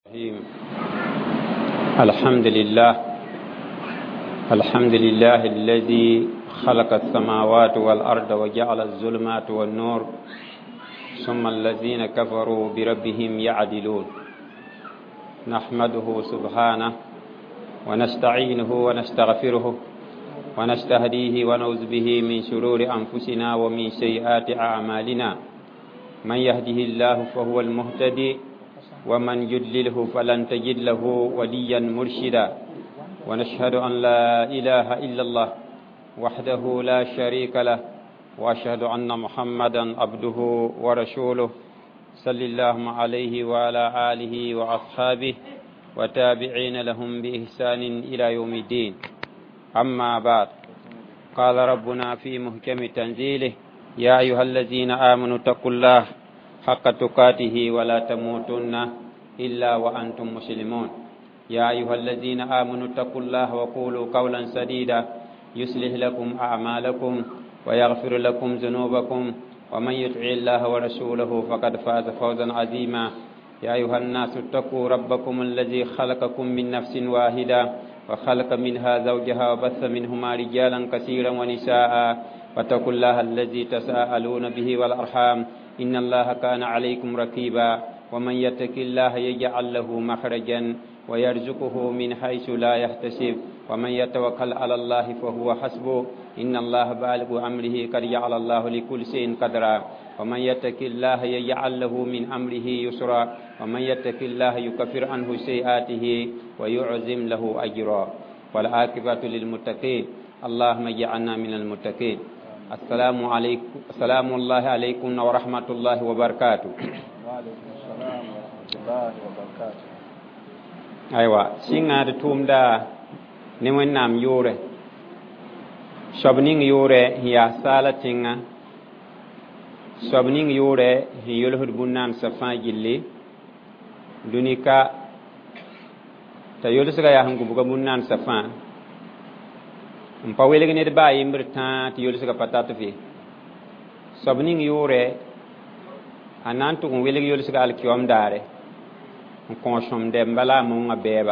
الحمد لله الذي خلق السماوات والأرض وجعل الظلمات والنور ثم الذين كفروا بربهم يعدلون. نحمده سبحانه ونستعينه ونستغفره ونستهديه ونعوذ به من شرور أنفسنا ومن سيئات أعمالنا. من يهده الله فهو المهتدي ومن يضلله فلن تجد له وليا مرشدا. ونشهد أن لا إله إلا الله وحده لا شريك له وأشهد أن محمدا عبده ورسوله صلى الله عليه وعلى آله وأصحابه وتابعين لهم بإحسان إلى يوم الدين. أما بعد، قال ربنا في محكم تنزيله: يا أيها الذين آمنوا اتقوا الله حق تقاته ولا تموتن إلا وأنتم مسلمون. يا أيها الذين آمنوا اتقوا الله وقولوا قولا سديدا يصلح لكم أعمالكم ويغفر لكم ذنوبكم ومن يطع الله ورسوله فقد فاز فوزا عظيما. يا أيها الناس اتقوا ربكم الذي خلقكم من نفس واحدة وخلق منها زوجها وبث منهما رجالا كثيرا ونساء واتقوا الله الذي تساءلون به والأرحام إن الله كان عليكم رقيبا. ومن يتق الله يجعل له مخرجا ويرزقه من حيث لا يحتسب ومن يتوكل على الله فهو حسبه إن الله بالغ أمره قد جعل الله لكل شيء قدرا. ومن يتق الله يجعل له من أمره يسرا ومن يتق الله يكفر عنه سيئاته ويعظم له أجرا. والعاقبة للمتقين. اللهم اجعلنا من المتقين. السلام الله عليكم ورحمة الله وبركاته. وعليكم السلام ورحمة الله وبركاته. أيوة سينا توم دا نمن نام يوري شبنين يوري هي سالتينا شبنين يوري هي يلهد بنام سفان جلي دونيكا تيولسكا يا هم كبوكا بنام سفان mpawelg ned baa yembr tãa tɩ yolsga pa tat fe. Soab ning yoore a na n tʋg n welg yolsga alkiom daare n kõ sõm dɛmba la a monga bɛɛba.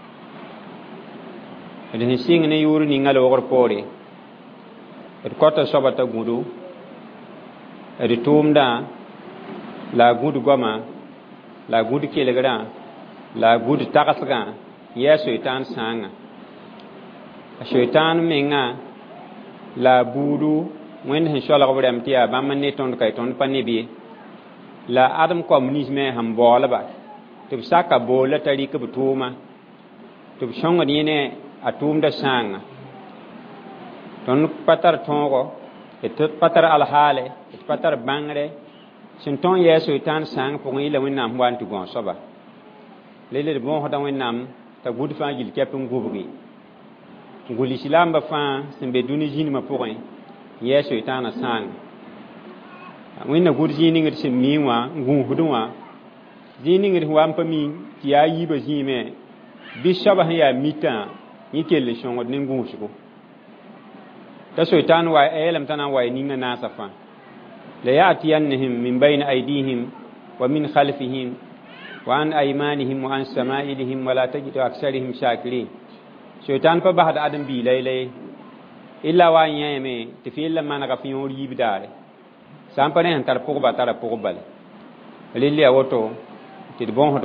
D sẽn sɩng ne yʋʋr ninga loogr poore d kota soaba t'a gũdu d tʋʋmdã la a gũd goamã la a gũd kelgrã la a gũd tagsgã yɛa soɩtãan sãanga. Shaitan menga la budu wen hen shola ko rem tiya bam ne ton kay ton panibi la adam communisme ham bolaba to saka bola tari ke butuma to shonga ni atum da sanga ton patar tongo et patar al hale et patar bangre sin ton yeso tan sang pour ila wen nam wan tu gon soba lele bon hoda wen nam ta gud fa gil kepum gubri ngul islam ba fa sembe duni jini ma pokon ye shaytana sang wẽnna gʋd zĩig ningd sẽn mi wã gũusd wã zĩig ningd wa n pa mi tɩ yaa yiiba zĩime bɩ soaba sẽn yaa mitã yẽ kell n sõngd ne gũusgo t'a shaytan wa yeelame t'a na n wa y ninga naasa fãa la ya'tiyannahum min bayni aydihim wa min khalfihim wa an aymanihim wa an sama'ilihim wa la tajidu aksarihim shakirin. Shaitan pa bahad adam bi laylay illa wa yeme te fi illa manaka fi yor yibdare sampane han tar pogba tara pogbal lilli awoto te bon hot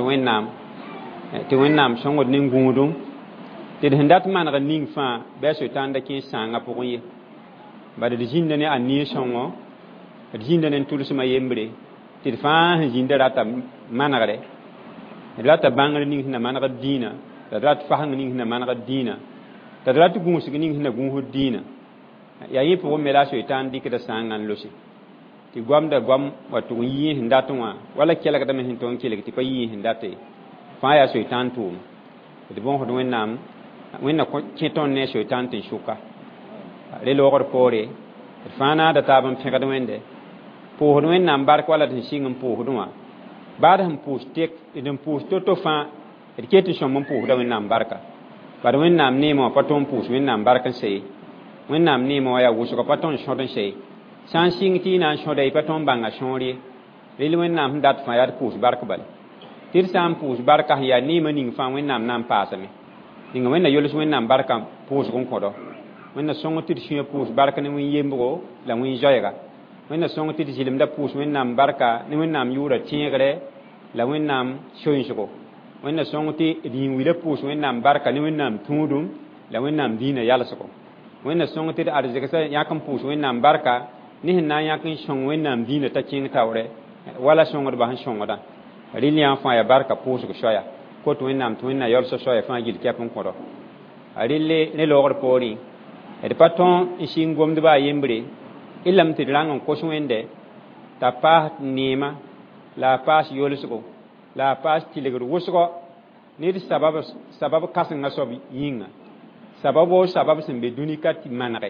wennam songod ning gundum te hendat manaka ning fa be shaitan da kin sanga pogoye bade de jinne ne anni songo de jinne ne tulusuma yembre te fa jinda rata managare rata bangal ning na manaka dina tadrat fahang ning na manaka dina tadrat gũusg ning na gũusd dina ya yi po mela shaitan dikda sangan losi ti gwamda gwam watu yi hindatu wa wala kelaka da hin ton kelek ti pa yi hindate fa ya shaitan tum ti bon hodo wenna ko keton ne shaitan ti shuka le logor pore fa na da tabam fekad wende po hodo wennam bark wala tin singam po hodo wa bada ham postek idem posto to fa d ket n sõm n pʋʋsda wẽnnaam barka bad wẽnnaam neemã wã pa tõe n pʋʋs wẽnnaam bark n see wẽnnaam neemã wã yaa wʋsga pa tõe n sõd n see sã n sɩng tɩ y na n sõda y pa tõe n bãnga sõor ye rel wẽnnaam sẽn dat fãa yaa d pʋʋs bark bale tir sam pus barka ya ni maning fa wẽnnaam na n paasame ninga wẽnna yols wẽnnaam barka pʋʋsg n kõdo wẽnna sõng tɩ d sũyã pʋʋs bark ne wẽn yembgo la wẽn zoɛɛga wẽnna sõng tɩ d zɩlemda pʋʋs wẽnnaam barka ne wẽnnaam yʋʋra tẽegre la wẽnnaam sõensgo wẽnna sõng tɩ d yĩn wila pʋʋs wẽnnaam barka ne wẽnnaam tũudum la wẽnnaam dĩinã yalsgo wẽnna sõng tɩ d arzɩgsã yãk n pʋʋs wẽnnaam barka ne sẽn na n yãk n sõng wẽnnaam dĩinã t'a kẽng taoorɛ wala sõngdbã sẽn sõngdã rɩl yã fãa ya barka pʋʋsg soya kot wẽnnaam tɩ wẽnna yalsa soya fãa gil kɛp n kõdo a rɩlle ne loogr poorẽ d pa tõe n sɩng gomdbã a yembre y lame tɩ d rãng n kos wẽnde t'a paas neema la a paas yolsgo la a paas tɩlgd wʋsgɔ ned sabab kãsengã soab yĩnga sabab wo sabab sẽn be dũni ka tɩ manege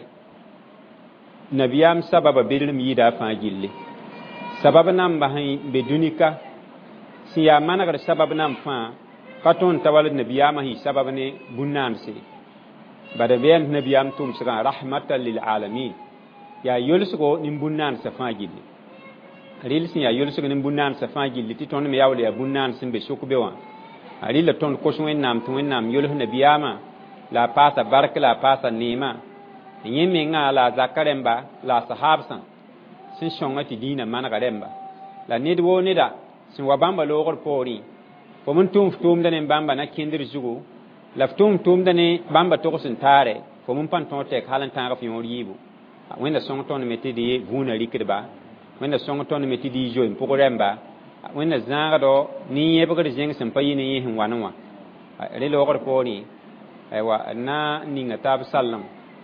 nabiyaam sababa bedrem yɩɩda fãa gilli sabab namba sẽn be dũni ka sẽn yaa manegd sabab nam fãa ka tõnd ta wall d nabiyaamã sẽn sabab ne bũn-naandse bada bɩ yaa nabiyaam tʋʋmsgã rahmatan lil alamin yaa yolsgo ne bũn-naandsã fãa gilli rɩl sẽn yaa yolsg ne bũn-naandsã fãa gilli tɩ tõnd me yaool yaa bũn-naand sẽn be sok be wã a rɩla tõnd kos wẽnnaam tɩ wẽnnaam yols nabiyaamã la a paasa bark la a paasa neemã yẽ mengã la a zaka rẽmba la a sahabsã sẽn sõnga tɩ dĩinã manega rẽmba la ned woo neda sẽn wa bãmba loogr poorẽ fo n tʋʋm f tʋʋmda ne bãmba na kẽndr zugu la f tʋʋm tʋʋmda ne bãmba togs n taare fo n pa tõog tɛk hal n tãag f yõor yiibu wẽnna sõng tõnd me tɩ d vũunã rɩkdba wẽnna sõng tõnd me tɩ d y zoe n pʋg rẽmba wẽnna zãagdo nin-yẽbgd zẽng sẽn pa yɩ ne yẽ sẽn wa ne wã rẽ loogr poorẽ aywa d na n ninga taab sallem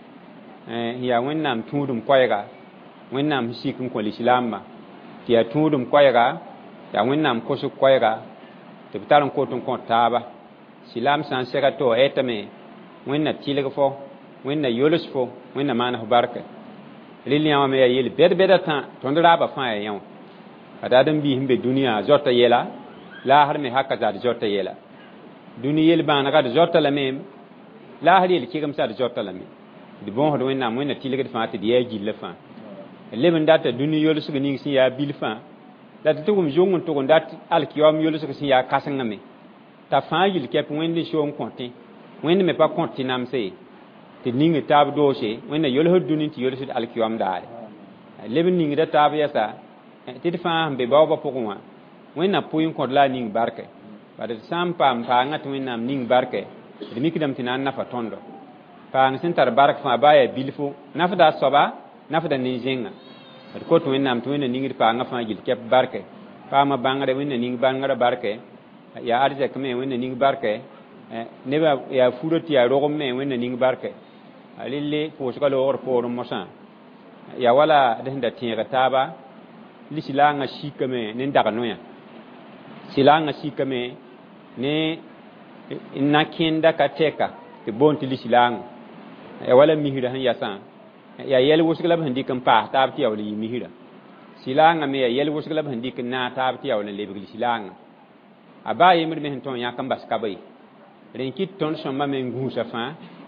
yaa wẽnnaam tũudum koɛɛga wẽnnaam sẽn sik n kõ lislaambã tɩ yaa tũudum koɛɛga yaa wẽnnaam kosg koɛɛga tɩ b tar n kot n kõ taaba silaam sã n sɛga tɩ ɛtame wẽnna tɩlg fo wẽnna yols fo wẽnna maan f barke rel yã wã me yaa yel bɛd-bɛdã tã tõnd raaba fãa yaa yã wã a daad n biis n be dũniyã zoata yɛla laasr me haka zad zoata yɛla dũni yel bãanega d zoata lame laasr yel kɩgemsa d zoata lame d bõosd wẽnnaam wẽnna tɩlgd fãa tɩ d yaa gilla fãa leb n data dũni yolsg ning sẽn yaa bil fãa la tɩ tʋg m zong n tʋg n dat alkiyaoom yolsg sẽn yaa kãsengame t'a fãa yil kɛp wẽnd n soom kõtẽ wẽnd me pa kõt tɩ namse tɩ d ning taab doose wẽnna yolsd dũni tɩ yolsd alkiyaoom daare leb n ningda taab yɛsa tɩ d fãa sẽn be baoobã pʋgẽ wã wẽnna pʋɩ n kõt la a ning barke bad d sã n paam paangã tɩ wẽnnaam ning barke d mikdame tɩ na n nafa tõndo paang sẽn tar bark fãa baa yaa bilfo nafda a soaba nafda nin-zẽngã d kot wẽnnaam tɩ wẽnna ningd paangã fãa gil kɛp barke paamã bãngre wẽnna ning bãngrã barke yaa arzɛk me wẽnna ning barke nebã yaa fura tɩ yaa rogem me wẽnna ning barke a rɩlle pʋʋsga loogr poorẽ mosã yaa wala d sẽn da tẽeg taaba lislaangã sikame ne dag noyã silaangã sikame ne n na kẽnda ka tɛka tɩ boon tɩ lislaangã yaa wala misrã sẽn yasã yaa yɛl wʋsg la b sẽn dɩk n paas taab tɩ yaool n yɩ misrã silaangã me yaa yɛl wʋsg la b sẽn dɩk n naag taab tɩ yaool n lebg lislaangã a baa yembr me sẽn tõog yãk n bas kaba ye rẽn kɩt tõnd sõmba me n gũusa fãa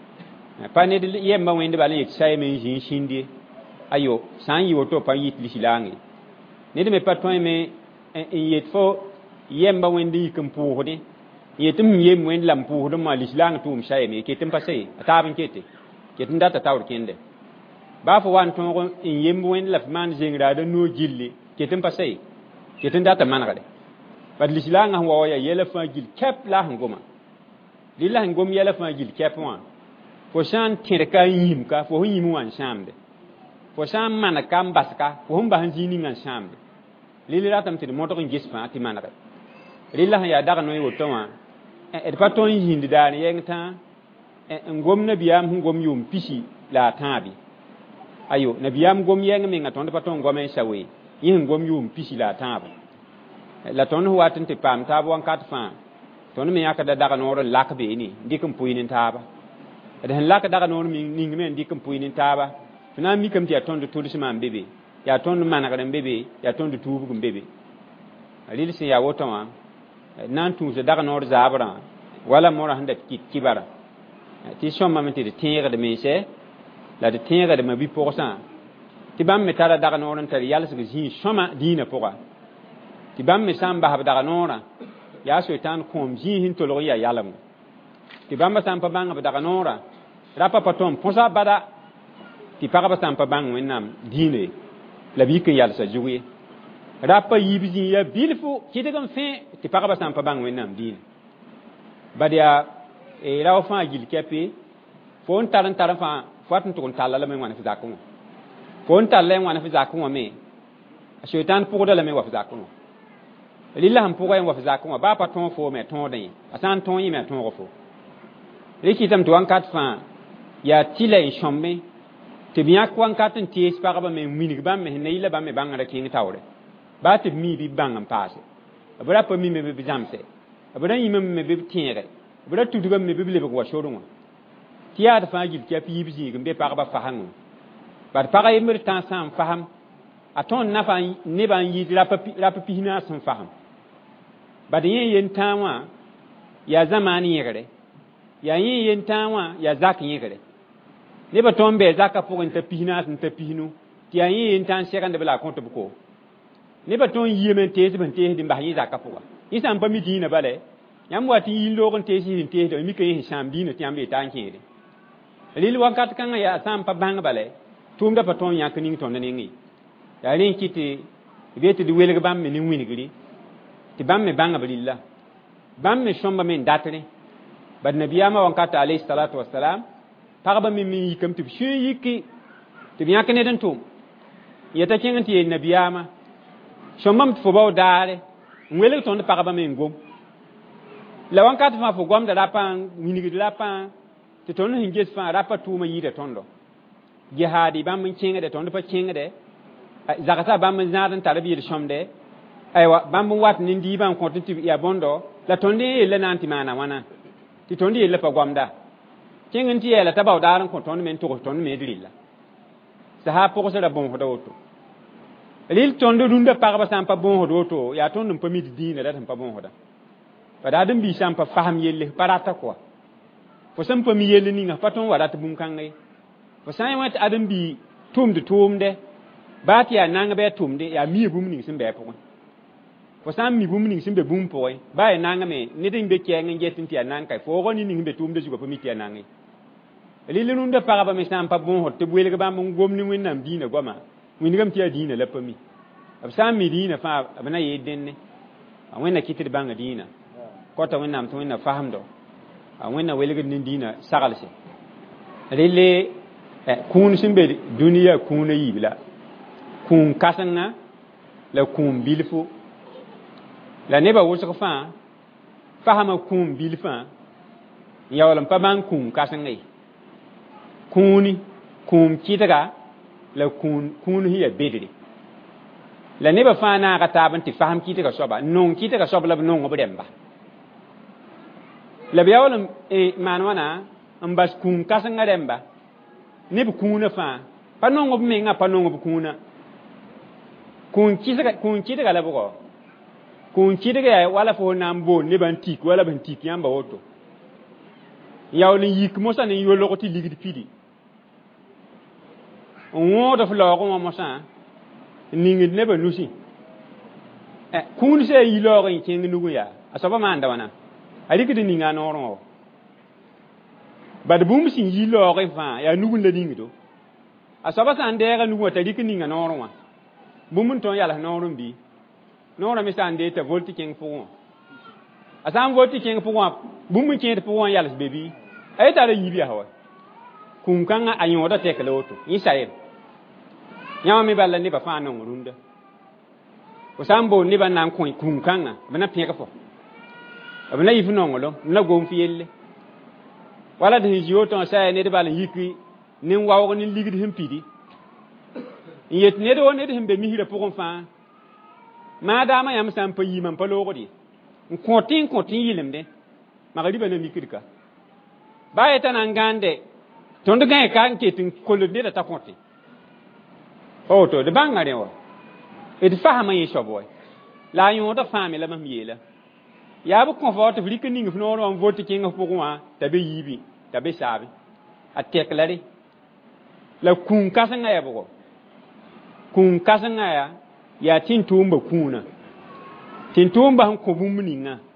pa ned yɛmba wẽnd bala n yet saye me n zĩ sĩnd ye ayo sã n yɩ woto pa yɩt lislaangẽ ned me pa tõe me n yet fo yɛmba wẽnd n yik n pʋʋsdẽ n yet m yem wẽnd la m pʋʋsd n maa lislaang tʋʋm saye me ket n pa saye a taab n kete ket n data taoor kẽnde baa fo wa n tõog n yemb wẽnd la f maan zengraada noog gilli ket n pa saye ket n data manegde bad lislaangã sẽn wa wa yaa yɛla fãa gil kɛp la sẽn goma rɩ la sẽn gom yɛla fãa gil kɛp wã fo sã n tẽdka n yĩmka fo sẽn yĩm wã n sãamde fo sã n manegka n baska fo sẽn bas n zĩig ningã n sãamde rɩl ratame tɩ d modg n ges fãa tɩ manege rɩl la sẽn yaa dag noe woto wã d pa tõe n yĩnd daar yɛng tã n gom nabiyaam sẽn gom yʋʋm pisi la a tãabe ayo nabiyaam gom yɛng menga tõnd pa tõe n gom n sa we yẽ sẽn gom yʋʋm pisi la a tãabo la tõnd sẽn wat n tɩ paam taab wãnkat fãa tõnd me yãkda dag noor n lak beene n dɩk n pʋɩ n taaba d sẽn lak dag noor ning me n dɩk n pʋɩ n taaba tɩ na n mikame tɩ yaa tõnd tʋlsmã n be be yaa tõnd manegd n be be yaa tõnd tuubg n be be rɩl sẽn yaa woto wã d na n tũusa dag noor zaabrã wala mora sẽn da kɩt kɩbara tɩ sõmame tɩ d tẽegd mense la d tẽegdmã bi-pʋgsã tɩ bãmb me tara dag noor n tar yalsg zĩig sõma dĩinã pʋga tɩ bãmb me sã n basb dag noorã ya shaitan kom ji hin to lo ya yalam ti bamba sam pa banga daga nora rapa patom posa bada ti paga ba sam pa bang wennam dine la bi ke yal sa juwe rapa yibji ya bilfu kidagam fe ti paga ba sam pa bang wennam dine badia e raw fa gil kepi fon taran fa fatun to talla la me wana fi zakuma fon talle wana fi zakuma me shaitan pour la me wa fi zakuma lilla ham pour wa fi zakuma ba pa ton fo me ton den asan ton yi me ton fo rikitam to an kat fa ya tila in shombe te bien ko an kat ti espara ba me minig ba me ne ila ba me bangara king tawre ba te mi bi bangam passe abura pa mi me bi jamse abura yi me bi tiere abura tudu ba me bi le ko shorunwa tiya da fa gil ke pi bi gimbe pa ba fahangu ba pa ga yimir tan sam faham aton na fa ne ban yi rapa pi hina san faham ba de yen tanwa ya zamani yegere ya yen tanwa ya zak yegere ne ba ton be zaka pour en tapina san tapinu ti ya yen tan sekande bla konto buko ne ba ton yemen tesi ban tesi dimba yi zaka pour isan pa mi dina bale yam wati yi logon tesi hin tesi do mi ke hin sham dina ti ambe tan kede lil wakat kan ya sam pa bang bale tumda pa ton yak ning ton ne ngi ya rin kiti beti di welga bam me ni winigri ti bam me banga balilla bam me shomba men datri bad nabiyama wankata alayhi salatu wassalam parba mi kam ti shuyiki ti biya kene den tum yeta kenga ti nabiyama shombam fo baw dare welga ton parba men gom la wankata fa fo gom da rapan winigri rapan ti ton hinges fa rapa tuma yida tondo jihadi bam min kenga de tondo pa kenga de zakata bam zadan tarabi de shomde aywa bam wat nindi bam kontinti ya bondo la tondi le nanti mana wana ti tondi le pa gwamda kingen ti la tabaw daran ko ton men to ton me drilla saha poko se da bon hodo to lil tondo dunda pa ba sam pa bon hodo to ya ton num pa mi dina da pa bon hoda pa da dum bi sam pa faham yelle parata ko fo sam pa mi yelle ni nga paton wada ta bum kangai fo sai wat adam bi tumde bat ya nanga be tumde ya mi bum ning sim be pokon fo sam mi bum ning sim be bum poy ba ya nanga me ni ding be kya ngen jetin ti ya nanga kai fo goni ning be tumde juga pa mi ti ya nanga lili nun de para ba me sam pa bon hot te bwele ga ba mon gom ni win nam dina goma win gam ti ya dina la pa mi ab sam mi dina fa abana ye denne a wena kitir banga dina ko ta wena am to wena faham do a wena wele ga nin dina sagalse lili kun sim be duniya kun yi bila kun kasanga la kun bilfu la neba wusu fa fahama kun bilfa yawalam pa ban kun kasanga kuni kun kitaga la kun hiya bedri la neba fa na ka taban ti faham kitaga soba non kitaga soba la non obedemba la yawalam manwana ambas kun kasanga demba neba kuna fa pa non ob menga pa non ob kuna kun kitaga la bugo kun kitaga wala fo nambo ne ban tik wala ban tik yamba woto yawli yik mosa ne yolo ko ti ligidi pidi on do flo ko mo sa ningi ne ba nusi kun se yilo ko kin nugu ya asaba ma ndawana ari kidi ninga noro bad bum sin yilo ko fa ya nugu la ningi do asaba sa ndega nugu ta dikini ninga noro wa bumun ton yala noro bi nora mi sande ta volti king pour asam volti king pour bumun king pour yala bebi ay ta yibi hawa kun kanga ayoda tekaloto isael nyama mi balla ni ba fa non runda ko sambo ni ba nan kun kanga bana peka fo abana yifu nongolo na gom fiyelle wala de jiyo ton sa ne de balla yikwi nin wawo ni ligidi himpidi yet ne do ne de himbe mi hira pour fa madama yam sam pa yimam pa logodi kontin yilemde magadi bana mikirka baye tan ngande tondo gay kan ketin kolode da ta konti to de bangare wa e de fahama yi shoboy la yon da fami la mamiyela ya bu comfort vlike ning fno on vote king pour moi tabe yibi tabe sabi ateklari la kun kasanga ya bugo kun kasanga ya tintumba kuna tintumba han ko bumuninga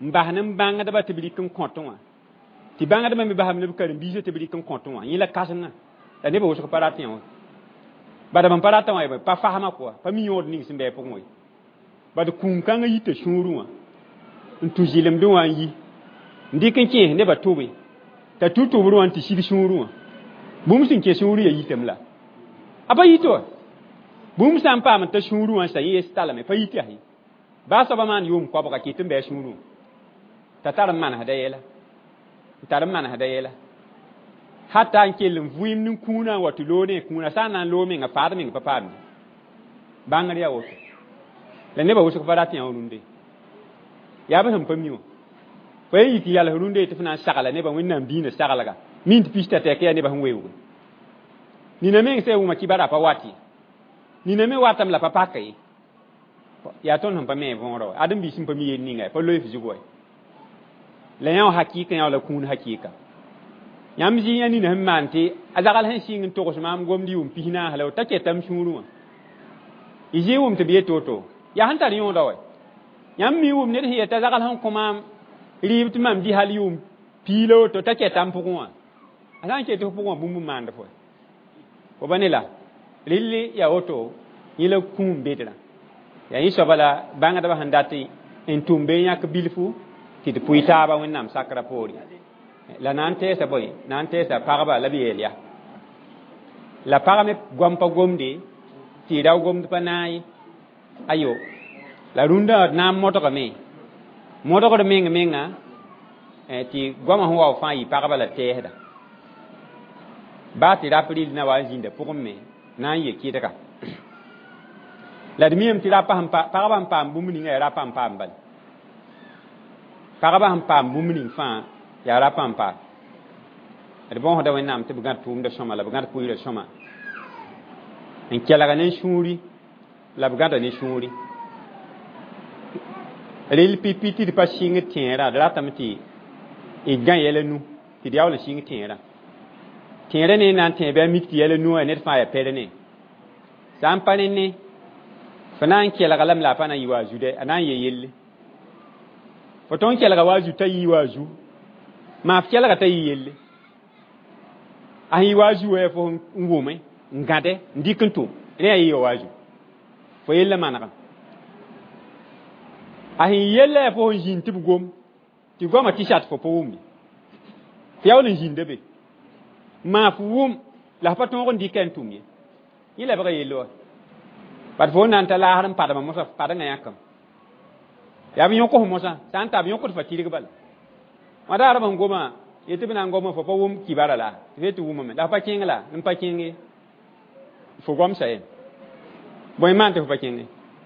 mbahnan banga da batibri kan kontonwa ti banga da me baham ne bukarin bijo tibri kan kontonwa yila kasanga da ne ba wusu paratin wa bada ban parata wa pa fahama ko pa mi yod ning simbe po moy bada kum kanga yite shuru wa ntu jilem do wan yi ndikin ke ne ba tobe ta tutu buru wan ti shi shuru wa bum sin ke shuru ya yitem la aba yito bum san pa man ta shuru wan sai yes tala me pa yiti ahi ba so ba man yum ko ba ke tumbe shuru ta tar man hada yela tar man hada yela hatta an kelin vuim nin kuna wato lone kuna sana lome nga fada min papa mi bangar ya woto le ne ba wusu fada tin yawunde ya ba ham pamiyo fa yi ti yalla hunde te fina sagala ne ba winnam dina sagala ga min pista te ke ne ba hunwewu ni na men se uma kibara pa wati ni na me watam la papa kai ya ton ham pa me vonro adam bi sim pamiye ni ngai pa loy fi jugoy le yaw hakika yaw la kun hakika yam ji yani na manti azagal han singin to ko mam gomdi pihina halaw take tam shuru ije te biye toto ya han tar yon dawe yam mi ne hiya ta zagal han kuma ribt mam di hal pilo to take tam puwa alan ke to puwa bumbu manda fo ko banela lilli ya oto yila kum bedra ya yi sobala banga da handati en tumbe yak bilfu ti de puita ba wonnam sakra pori la nante sa boy nante sa paraba la bielia la parame gompa gomde ti daw gomde panai ayo la runda na moto ko menga ti goma ho fa yi paraba la tehda ba ti rapri na wa jinde pour me na ye ki daga la dimiam ti rapa hampa paraba hampa bumuni ngai rapa hampa mbal paraba hampa bumuni fa ya rapampa de bon hoda wenam te bugat tum de shoma la bugat puire shoma en kela ganen shuri la bugat ne shuri rel pipiti de passing tiera de latamti e gan yele nu ti diaw le sing tiera tiera ne nan te be mit yele nu e net fa ya pere ne sampane ne fanan kela galam la pana yiwa jude anan ye yelle foton kela ga waju tayi waju ma fiala ka tayi yelle ahi waju e fo ngume ngade ndikuntu ne ayi waju fo yelle manaka ahi yelle fo jinti bugom ti goma t-shirt fo powumi fiawle jinde be ma fuum la paton ko ndikentum ye yile ba yello pat fo nan tala haram pada ma mosa pada ngayakam ya bi yoko mosa santa bi yoko fa tiri bal mada araba ngoma yete bina ngoma fo wum kibara la vetu wum me da pa kingla npa kingi fo gom sai boy man te fo pa kingi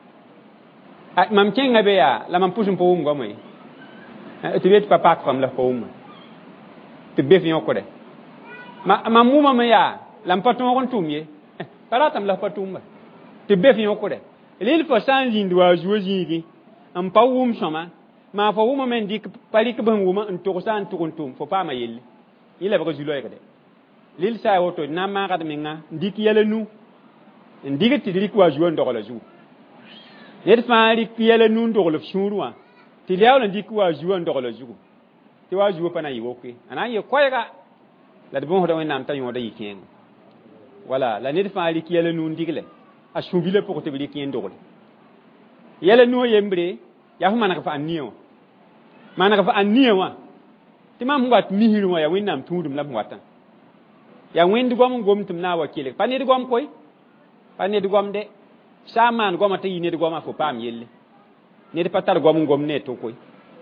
at mam kinga be ya la mam pusum po wum goma yi te vetu papa kom la po wum te be fi yoko de ma muma me ya lam paton kon tumye para tam la patumba te be fi yoko de lil fo san jindwa juoji am pa wum soma ma fa wuma men dik pali ke ban wuma en to san to kontum fo pa ma yelle yile ba ko julo yede lil sa woto na ma ga de nga dik yele nu ndik ti dik wa juon do la ju yed fa dik yele nu do la shurwa ti lew la dik wa juon do la ju ti wa ju pa na yi woke ana ye ko ga la de bon ho do nam tan yo da yiken wala la ned fa dik yele nu ndik le a shubile pour te dik yen do yele nu yembre ya fu manaka fa anniyo manaka fa anniyo wa ti mam ngat mihiru wa ya winnam tudum lam watan ya windi gom tum na wakile pani gom koy pani gom de saman gom ta yini gom fo pam yelle ne de patar gom ne to koy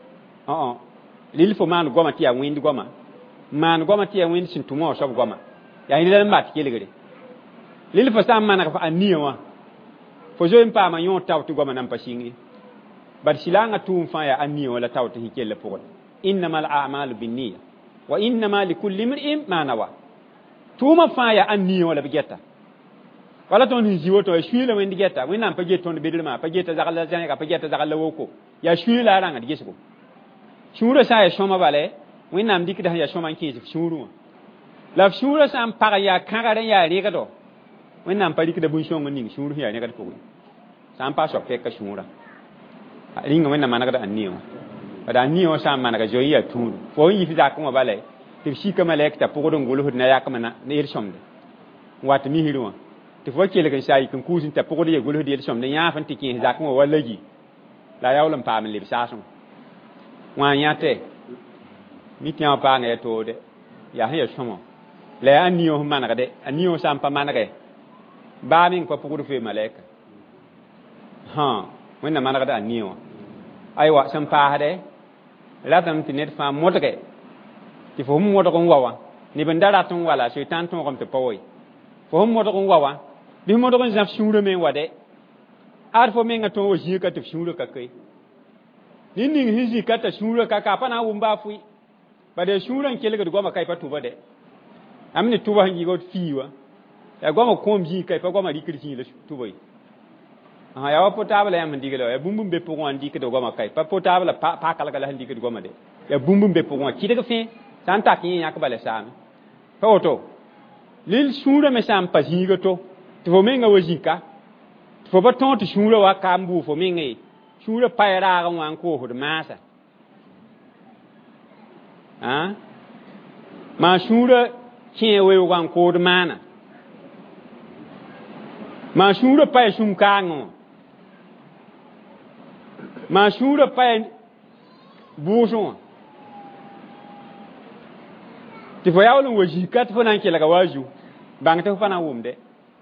lil fo man gom ti ya windi gom man gom ti ya windi sin tumo so gom ya ni le mat kile gede lil fo saman manaka fa anniyo wa fo jo impa ma yon taw tu gom nam pa singi bar silanga tum fa ya anni wala tawta hikelle pokol innamal a'malu binniyya wa innama likulli imrin ma nawa tuma fa ya anni wala bigeta wala ton hiwoto e shuila wendi geta winam pa geton bedilma pa geta zakala janga pa geta zakala woko ya shuila ranga digesko shura sa ya shoma bale winam dikida ya shoma kinji shuru la shura sa pa ya kagare ya riga do winam pa dikida bun shongo ning shuru ya ne ka ko sam pa so fe ka shura ringa wena manaka da anniyo bada ni o sam managa joyi ya tun fo yi fi zakuma bale te shi kama lek ta pogodon gulu hud na yakama na ir somde wat mi hirwa te fo kele kan sai kan kusin ta pogodo ye gulu hud ir somde ya fan ti kin zakuma walaji la yawlam pa men lib sasun wa nyate mi tian pa ne to de ya he somo le anio managa de anio sam pa managa ba min ko pogodo fe maleka ha wẽnna manegda a nii wã aywa sẽn paasde ratame tɩ ned fãa modge tɩ fo sẽn modg n wa wã neb n da rat n wala soɩtãn tõogem tɩ pa wa fo sẽn modg n wa wã bɩ modg n zãb sũurã me n wa de ad fo mengã tõog wa zĩigã tɩ f sũurã ka kay nin ning sẽn zĩka t'a sũurã ka ka pa na n wʋm baa fʋɩ bad sũurã n kelgd goamã ka y pa tʋba de am ne tʋba sẽn yɩgd fɩɩ wã yaa goamã kõom zĩig ka y pa goamã rɩkd zĩig la tʋba ye ya wa potable ya mandigelo ya bumbum be pour on dikede goma kay pa potable pa kala kala dikede goma de ya bumbum be pour on kidega fin santa kin yak bale sam pa oto lil sura me sam pa higa to fo menga wajika fo ba ton to sura wa kambu fo menga sura pa era ga wan ko ho de masa ha ma sura kin we wan ko de mana ma sura pa sum kango ma sura pa buuson ti fo yawlun waji kat fo nan kela ga waju bang te fo na wumde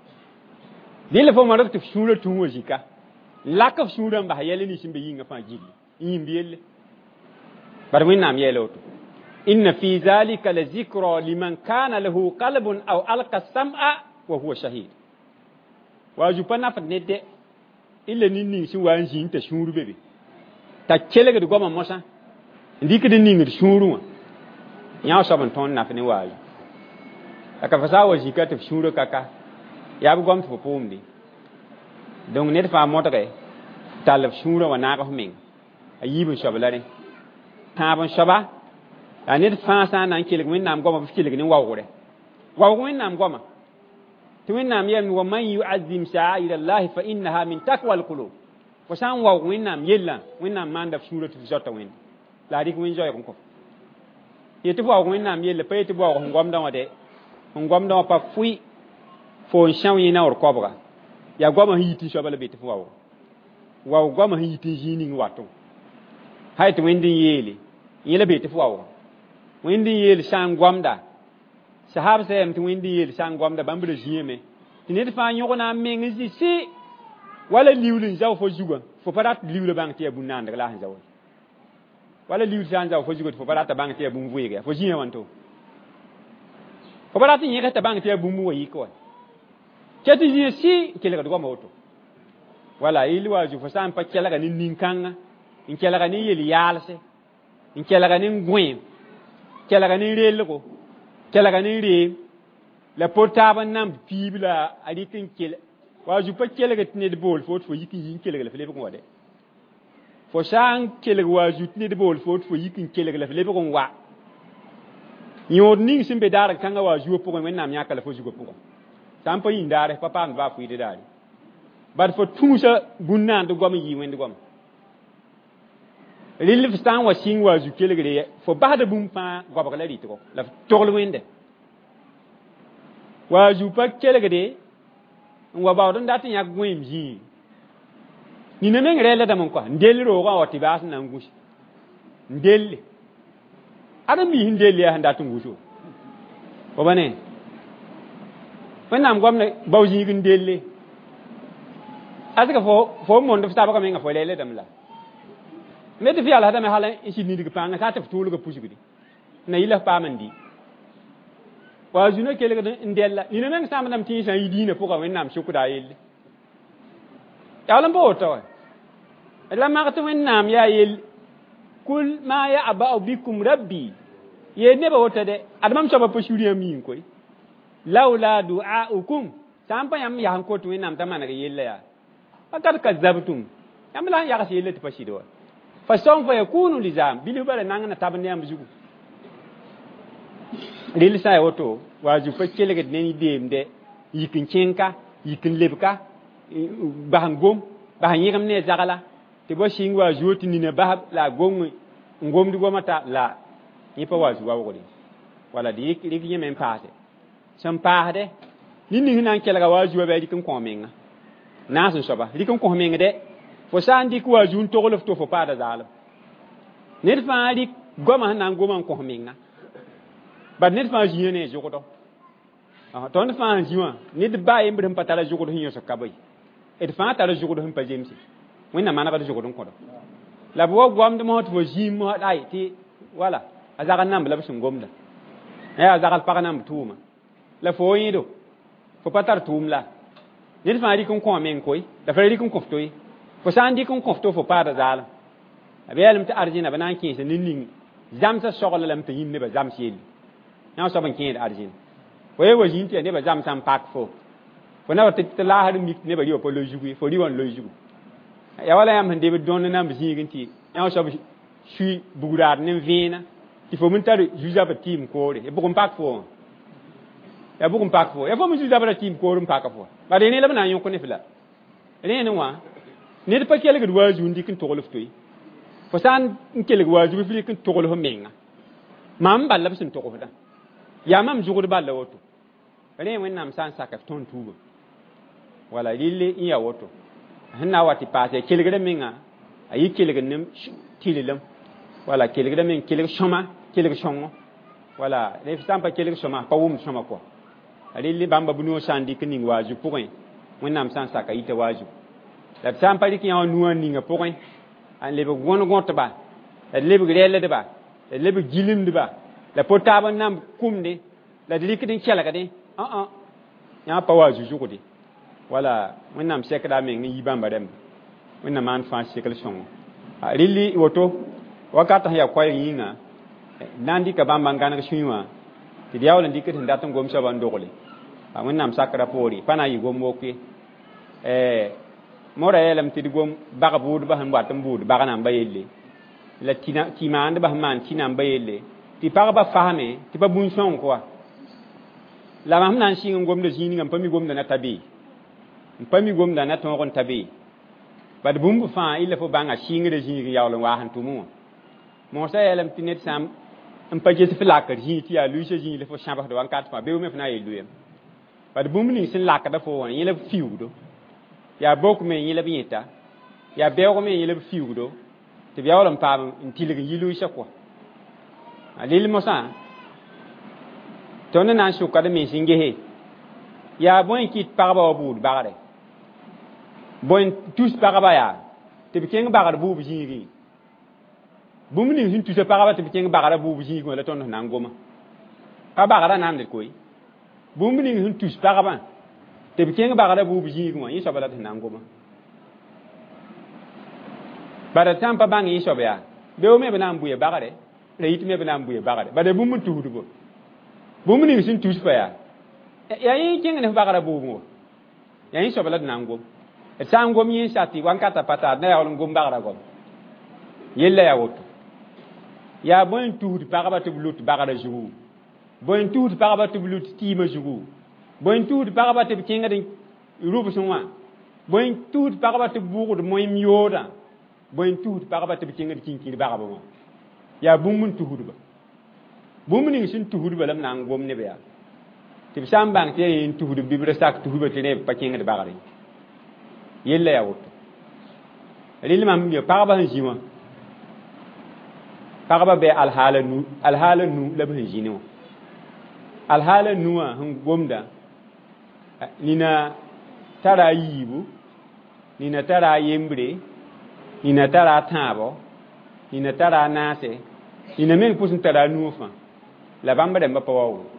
dile fo marok ti sura tun waji ka lakaf sura ba yele ni simbe yinga fa jili yimbiyele bar min nam yelo to inna fi zalika la zikra liman kana lahu qalbun aw alqa sam'a wa huwa shahid waju pa na fa nedde illa ninni si wan jin ta suru bebe ta kelega de goma mosa ndike de ningi suru wa nya so ban ton na fa ne waju aka fa sa waji ka ta suru kaka ya bu gom fo pomdi donc net fa mota kay talaf suru wa na ka min ayibu shabalare ta ban shaba net fa sa nan kelega min nam goma fi kelega ni wawure wawu min nam goma توينام يم ومن يعظم شعائر الله فإنها من تقوى القلوب وسان واو وينام يلا وينام مان دف سورة تزوت وين لا ديك وين جاي كونكو يتبوا وينام يلا بيتبوا هنقوم دام ده هنقوم دام بفوي فون شاو ينا وركوبرا يا قوم هيتي شباب بيتبوا واو قوم هيتي جينين واتو هاي توين دي يلي يلا بيتبوا وين دي يلي شان قوم دا sahab sayam tu windi yel sangwam da bambule jieme tinit fa nyogona mengi si wala liwlin jaw fo juga fo parat liwle bang tie bunan daga la jaw wala liwl san jaw fo juga fo parat bang tie bum vuige fo jieme wanto fo parat ni ta bang tie bum wuyi ko keti ji si kele ga goma auto wala ilwa ju fo sam pa kela ga ni ninkanga in kela ga ni yel yalse in kela ga ni ngwem kela ga ni relko kela ga ni re la portable nam pibla ari tin kele waju pa kele ga tne de bol fo yiki yin kele ga fele ko wade fo sang kele ga waju tne de bol fo yiki kele ga fele ko wa yod ning simbe dara kanga waju po ko men nam nya kala fo jugo po sam pa yin dare papa am ba fu ide dare bad fo tusa bunna do gom yi wende gom lilif stan wa sing wa ju kelegre fo bada bum pa goba la rito la togol wende wa ju pa kelegre wa ba don dati yak gwem ji ni ne men rele da mon ko ndel ro ga wati bas na ngush ndel ada mi ndel ya handa tu ngusho ko bane fenam gom ne bawji gi ndel azaka fo mon do sta ba ko men ga fo lele dam la mede fi ala hada me hala isi ni diga panga sa ta futulu ga pushi gudi na ila pa mandi wa juna kele ga ndella ni men sa madam tin sa yidina pour ga nam shukuda yelle ya lam bo to la ma ga to nam ya yel kul ma ya aba bikum rabbi ye ne ba wota de adamam so ba pushuri amin koy laula duaukum sampa yam ya han ko to nam tamana ga yelle ya akad kazabtum yam la ya ga yelle to pashido فسوف يكون لزام بيلو بلا نانغنا تابني ام بجوغو ريل ساي اوتو واجو فكيلغ ني ديم دي يكن تشينكا يكن لبكا باهان غوم باهان يغم ني زاغلا تي بو شين واجو تي ني نه باه لا غوم ngomdi gomata la ni pa wazu wa wogodi wala di rik yemen paate sam paade ni nan kelga wazu wa be kin ko menga na sun soba rik ko menga de fo sandi ko wazu to golof to fo paada zalam ned fa rik goma nan goma ko menga bad ned fa jiyene jogodo ton fa jiwa ned ba yembre patala jogodo hinyo so kabay et fa tala jogodo him pa jemsi wẽnnaam manegd zʋgd n kõdo la b wa goamd mosd fo zĩim mosd ay tɩ wala a zagl namb la b sẽn gomda a zagl pag namb tʋʋma la fo yẽdo fo pa tar tʋʋm la ned fãa rɩk n kõ meng koy la fa rɩk n kõf toye fo sã n dɩk n kõf to fo paada zaalem a be yɛlem tɩ arzẽna b na n kẽesa ne ning zamsã sogla lame tɩ yĩm nebã zams yelle yã soab n kẽed arzẽna fo ye wa zĩn tɩ ya nebã zamsã n pak fo na wa tɩ laasd mik nebã rɩ wa pa lo zugu fo rɩ wa n lo zugu ya wala yam hande be don na mbisigin ti ya so shui buguraad ne vina ti fo mun tar juja ba team ko re e bugun pak fo ya bugun pak fo ya fo mun juja ba team ko rum pak fo ba de ne la na yon ko ne fila ne ne wa ne de pa kele gud waju ndikin to golof toy fo san kele gud waju fi kin to golof menga mam balla bisin to ko fada ya mam jugur balla woto ne wen nam san saka ton tuba wala lille iya woto hanna wati paase kelgre menga ayi kelgre nem tililem wala kelgre men kelgre shoma kelgre shongo wala ne fitampa kelgre shoma pa wum shoma ko ali li bamba buno sandi kini waju point wonnam san saka ite waju la fitampa dik yaw nuwa ninga point an lebe gon gonta ba lebe grele de ba lebe gilim de ba la potaba nam kumde la dilikidin kelga de ya pa waju jukudi wala wẽnnaam sekda meng ne yi bãmba rẽmba wẽnnaam maan fãa sekl sõngo rɩlli woto wakat sẽn ya koɛɛg yĩnga na n dɩka bãmba n gãneg sũi wã tɩ d yaool n dɩk sẽn dat n gom soaba n dogle wẽnnaam sakra poore pa na n yɩ gom woke mora yɛlame tɩ d gom bag buudbã sẽn wat n buud bag namba yelle la tɩ-maandbã sẽn maan tɩ namba yelle tɩ pagba fasme tɩ pa bũn sõng kɔa la mam sẽn na n sɩng n gomda zĩig ninga n pa mi gomda na tabe pa mi gomda na tõog n tabe bad bũmb fãa illa fo bãnga sɩngda zĩig yaool n waa sẽn tʋm wã moosã yɛlame tɩ ned sã n pa ges f lakr zĩig tɩ yaa luiisã zĩig la fo sãbsd wa n kat fãa beoome f na n yel luyam bad bũmb ning sẽn lakda fo wã yẽ la b fiugdo yaa bok me yẽ la b yẽta yaa beoog me yẽ la b fiugdo tɩ b yaool n paam n tilg n yi luiisã kɔa a lil mosã tõnd na n sʋkad me sẽn gese yaa bõe n kɩt pagba wa buud bagre bõe tus pagba yaa tɩ b kẽng bagr buub zĩigẽ bũmb ning sẽn tusa pagba tɩ b kẽng bagra buub zĩigẽ wã la tõnd sẽn na n goma pa bagra nand koy bũmb ning sẽn tus pagba tɩ b kẽng bagra buub zĩigẽ wã yẽ soaba la tɩ sẽn na n goma bara sã n pa bãng yẽ soab yaa beoome b na n buya bagre la yit me b na n buya bagre bada bũmb n tusdbo bũmb ning sẽn tus pa yaa yaa yẽ kẽng ne f bagra buubẽ wa yaa yẽ soaba la d na n gom d sã n gom yẽ sa tɩ wãnkata pa taad na yaool n gom bagra gom yella yaa woto yaa bõe n tusd pagba tɩ b lut bagra zugu bõe n tusd pagba tɩ b lut tɩɩmã zugu bõe n tusd pagba tɩ b kẽngd rʋbsẽ wã bõe n tusd pagba tɩ b bʋgd moẽm yoodã bõe n tusd pagba tɩ b kẽngd kĩnkĩr bagbẽ wã yaa bũmb n tusdba bũmb ning sẽn tusdba la b na n gom neb yaa tɩ b sã n bãng tɩ ya yen tusd bibra sak tusba tɩ neb pa kẽngd bagre yella yaa woto rɩl mam ya pagba sẽn zĩ wã pagba bɩ alhaala nu la b sẽn zĩne wã alhaala nu wã sẽn gomda nina tara a yiibu nina tara a yembre nina tara a tãabɔ nina tara a naase nina meng pʋs n tara a nuã fãa la bãmb rẽmba pa wa wo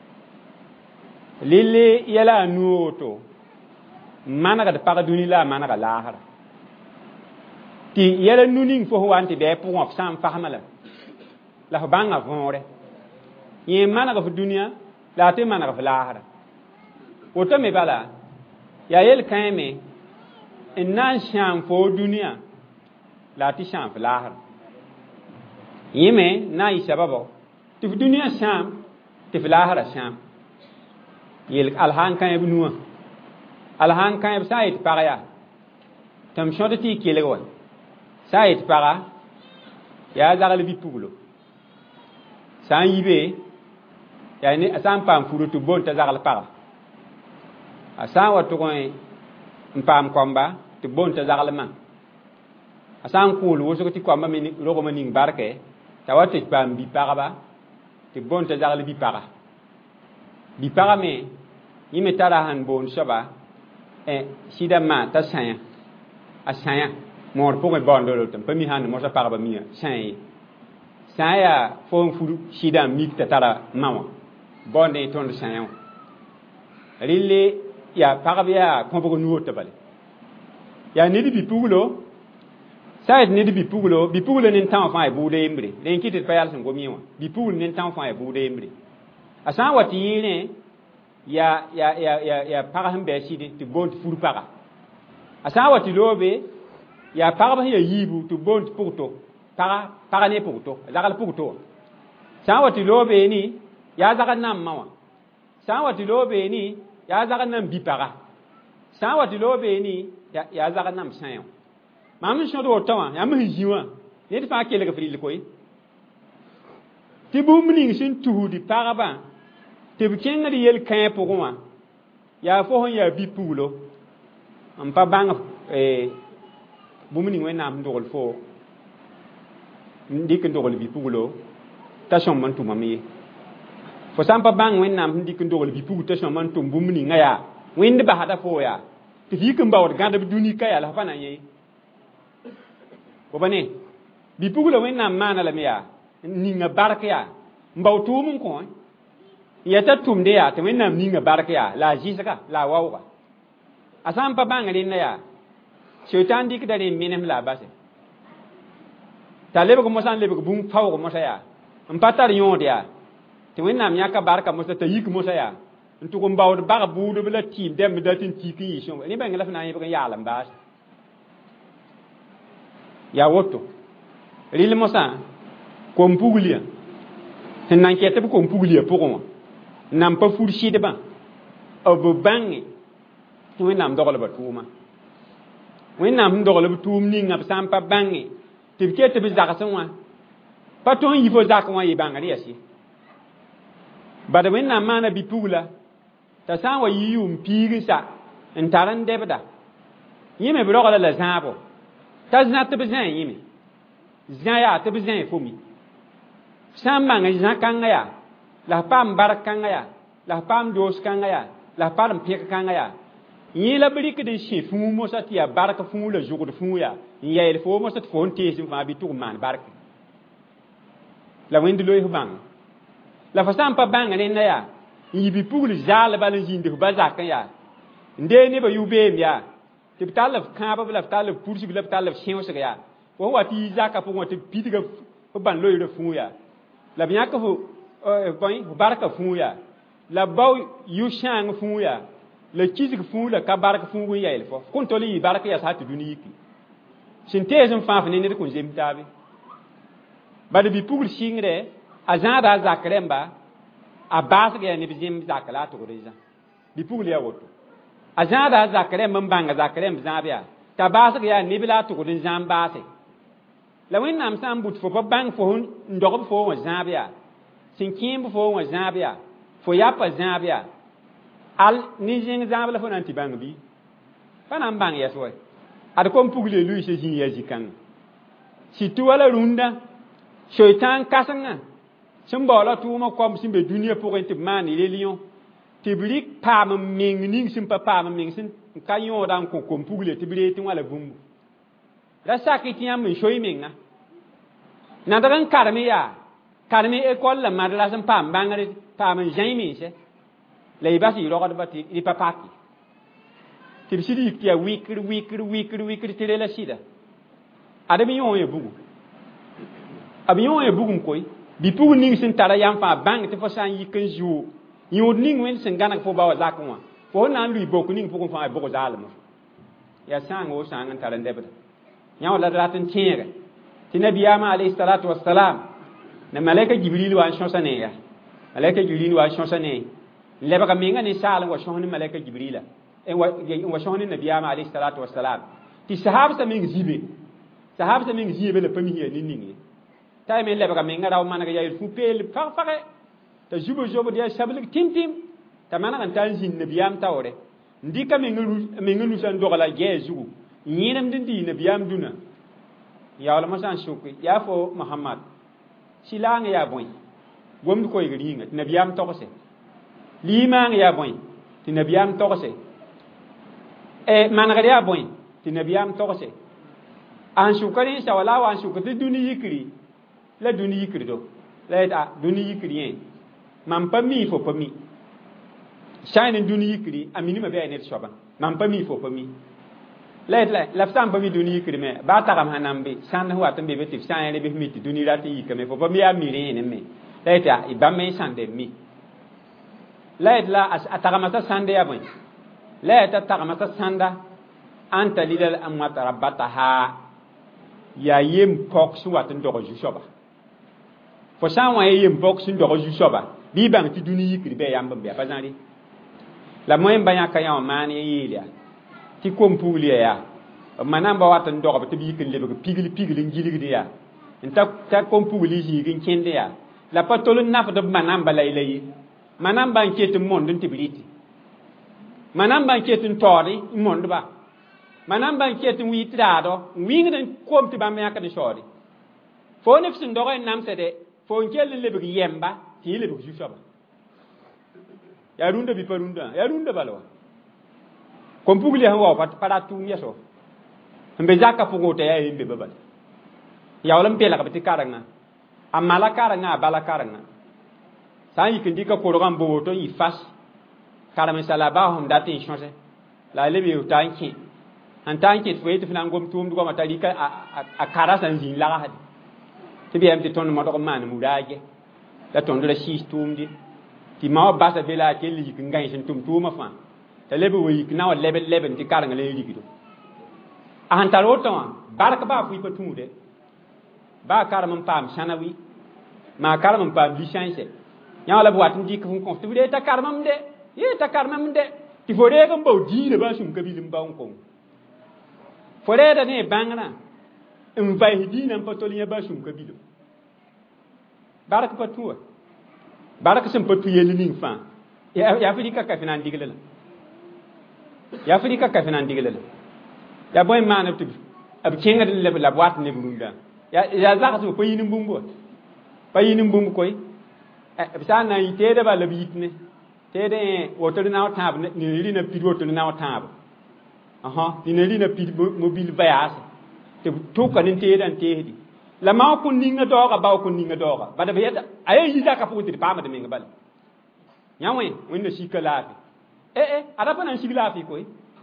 lille yɛla a nuã woto manegd pag dũni la a manega laasra tɩ yɛla nu ning fo f wa n tɩ bɩa pʋgã f sã n fasma la f bãnga võore yẽ maneg f dũniyã la a tɩ maneg f laasra woto me bala yaa yel kãeme n na n sãam fo dũniyã la a tɩ sãam f laasra yẽ me na n yɩ sababɔ tɩ f dũniyã sãam tɩ f laasra sãam yel alsãn kãeb nuwã alsãn kãeb sã n yet pag yaa tɩ m sõd tɩ y kelg wa sã n yet paga ya zagal bi puglo san yibe ya ni asan pam furu tu bon ta zagal para asan wa to ko pam komba tu bon ta zagal man asan kul wo so ti komba mi rogo mani barke ta wati pam bi para ba tu bon ta zagal bi para me yime tara han bon soba sida ma ta sanya asanya mor pour bon do tam pami han mo sa para ba mi saya fon furu sida mi ta tara mawa bon de ton sanya rille ya para bia ko ko nuwo ta bale ya ni bi pugulo sai ni bi pugulo nin tan fa e bude imbre len kitit pa yal sen go miwa bi pugulo nin tan fa e bude imbre asan wati ne ya para hambe sidi to bon furu para asa wati lobe ya para ya yibu to bon pourto para ne pourto zagal pourto sa wati lobe ni ya zagal nam mawa sa wati lobe ni ya zagal nam bi para sa wati lobe ni ya zagal nam sayo mam shodo tawa ya mi jiwa ne fa kele ga frili koy ti bu mning sin tuhudi para ba te bikenga di yel kan pour moi ya fo hon ya bi pulo am pa bang bu muni wena am ndogol fo ndik ndogol bi pulo station man tuma mi fo sam pa bang wena am ndik ndogol bi pulo station man tum bu muni ngaya wende ba hada fo ya te fi kan bawd ganda bi duni kaya la fa na yi ko bane bi pulo wena mana la miya ni nga barka ya mbawtu mun ko yata tumde ya te wennam ninga barka ya la jisaka la wawga asam pa bangari na ya shaitan dik da ne minem la base talebe ko mosan lebe ko bum faw ko mosa ya mpatar yonde ya te wennam nyaka barka mosa te yik mosa ya ntu ko mbawde baga buudo bela tim dem datin tiki yi shon ni bangala fana yi ko yala mbas ya woto ril mosa ko mpugulia nan kete ko mpugulia pour nam pa furshi de ba obo bangi we nam dogol ba tuma we nam dogol ba tum ni ngab sam pa bangi tibke te bi zaka sonwa pa ton yi fo zaka wa yi bangari asi bada we nam mana bi pugula ta san wa yi yum piri sa ntaran debda yime bi dogol la zabo ta zna te bi zan yime zan ya te bi zan fomi sam manga zan kanga ya la pam barakanga ya la pam dos kanga ya la pam pek kanga ya yi la brik de chef fu mo sati ya baraka fu le jour de fu ya yi el fo mo sat fonte sim fa bi tu man barak la wendi loy hu bang la fasam pa bang ne na ya yi bi pugul jal bal jinde ba zakka ya nde ne ba yube mi ya ti talaf ka ba la talaf pursi bi la talaf chen so ya wo wati zakka fu mo ti pitiga ban loy de fu ya la bien ka fu baraka fuya la baw yu shang fuya la kizik fuya ka baraka fuya ya elfo kun toli baraka ya satu duniki sintezum fa fa ne kun zem tabi bade bi pugul shingre azada zakremba abas ga ne bizim zakala to reza bi pugul ya woto azada zakremba mbanga zakrem zabia tabas ga ne bila to rin zambase la wen nam sam but fo bang fo ndog fo zabia sin kimbo fo wa zabia fo yapa zabia al ni jing zabla fo nanti bang bi pana mbang ya so ad kom pugle lui se jin ya jikan si tu wala runda shaitan kasanga simbola tu mo kom simbe dunia pour ente mani les lions tiblik pam ming ning sim papa ming sin kayon dan ko kom pugle tibli tin wala bumbu la sakiti am shoy minga na daran karmiya karmi école la madrasa pam bangare pam jaimi se lay basi rogad bati di papaki tibsidi kia wikir tele la sida adami yon ye bugu abiyon ye bugu koy bi pugu ning sin tara yam fa bang te fo san yikan ju yod ning wen sin ganak fo bawa zakwa fo nan lui boku ning pugu fa boku zalma ya sango sangan tara ndebda nyaw la ratin tiere ti nabiyama alayhi salatu wassalam na malaika jibril wa shonsane ya malaika jibril wa shonsane leba ka menga ni sala wa shonni malaika jibrila en wa shonni nabiyama alayhi salatu wassalam ti sahaba sa ming zibe le pami hiya ni ningi tay me lebga me ngaraw man ga yayil fu pel fa fa ta jubo jobo dia sablik tim tim ta man kan tan zin nabiyam tawre ndika me ngulu san dogala gezu yinam din di nabiyam duna ya wala masan shukri ya fo muhammad silang ya boy gom ko yiri nga nabiyam tokose limang ya boy ti nabiyam tokose e man ga ya boy ti nabiyam tokose an shukari sa wala wa shukati duni yikri la duni yikri do la ta duni yikri yen man pa mi fo pa mi shine duni yikri amini ma be ne shoba man pa mi fo pa mi la fam pa mi duni yikri me ba ta kam hanambe san huwa tambe be tif san ne be mi ti duni rati yikme fo pa mi amiri ne me la ta ibame sande mi la atakamata sande ya boy la ta takamata sanda anta lidal amwat rabbataha ya yem pok su watin dogo ju soba fo san wa yem pok su dogo ju soba bi bang ti duni yikri be yamba be pa zanri la moyen banya ka ya mani yilia ti kompuli ya manam ba watin dogo ti bi yikri le be pigli ngiligi ya ta kompuli ji gin kende ya la patolo naf de manam ba laylayi manam ban ketin mondin tibriti manam ban ketin tori mondba manam ban ketin wi trado wingden kom ti bam yakka de shori fo ne fsin dogo nam sede fo ngel le be yemba ti le be jusaba ya runda bi parunda ya runda balwa kom pugli ha wa para tu yeso mbe zakka fu ngote ya yimbe babal ya wala mpela ka ti karanga amala karanga bala karanga san yikindi ka korogan boto yi fas karame sala ba hom dati changer la lebe utanki antanki fwete fina ngom tum dugo matali ka a karasan zin la hadi tibi am ti ton mo do man muraje la ton do la shi tumdi ti ma basa bela ke li ngai sin tum tuma fa ta lebe wi na wa lebe ti karanga le likido an taroto baraka ba fu pa tumude ba karam pam sanawi ma karam pam license nya la boat ndi ko ko tu de ta karam de ye ta karam de ti fore ko mbaw diine ba sum kabilim ba ko fore da ne bangana in vai diine pa toliya ba sum kabilo baraka patuwa baraka sim patu yeli ning fa ya fi ka finan diglela ya fi ka finan diglela ya boy man tu ab kenga de la boat ne burunda ya zaka so payin mbumbo koy bisa na itede ba labitne tede wotor na tab ni lina pido to na tab ni lina pid mobile bayas te to kan tede an tede la ma ko ninga doga ba ko ninga doga ba da beta ay yi zaka futi pa ma de minga bal nyawe wonno shikalafi ada pa nan shikalafi koy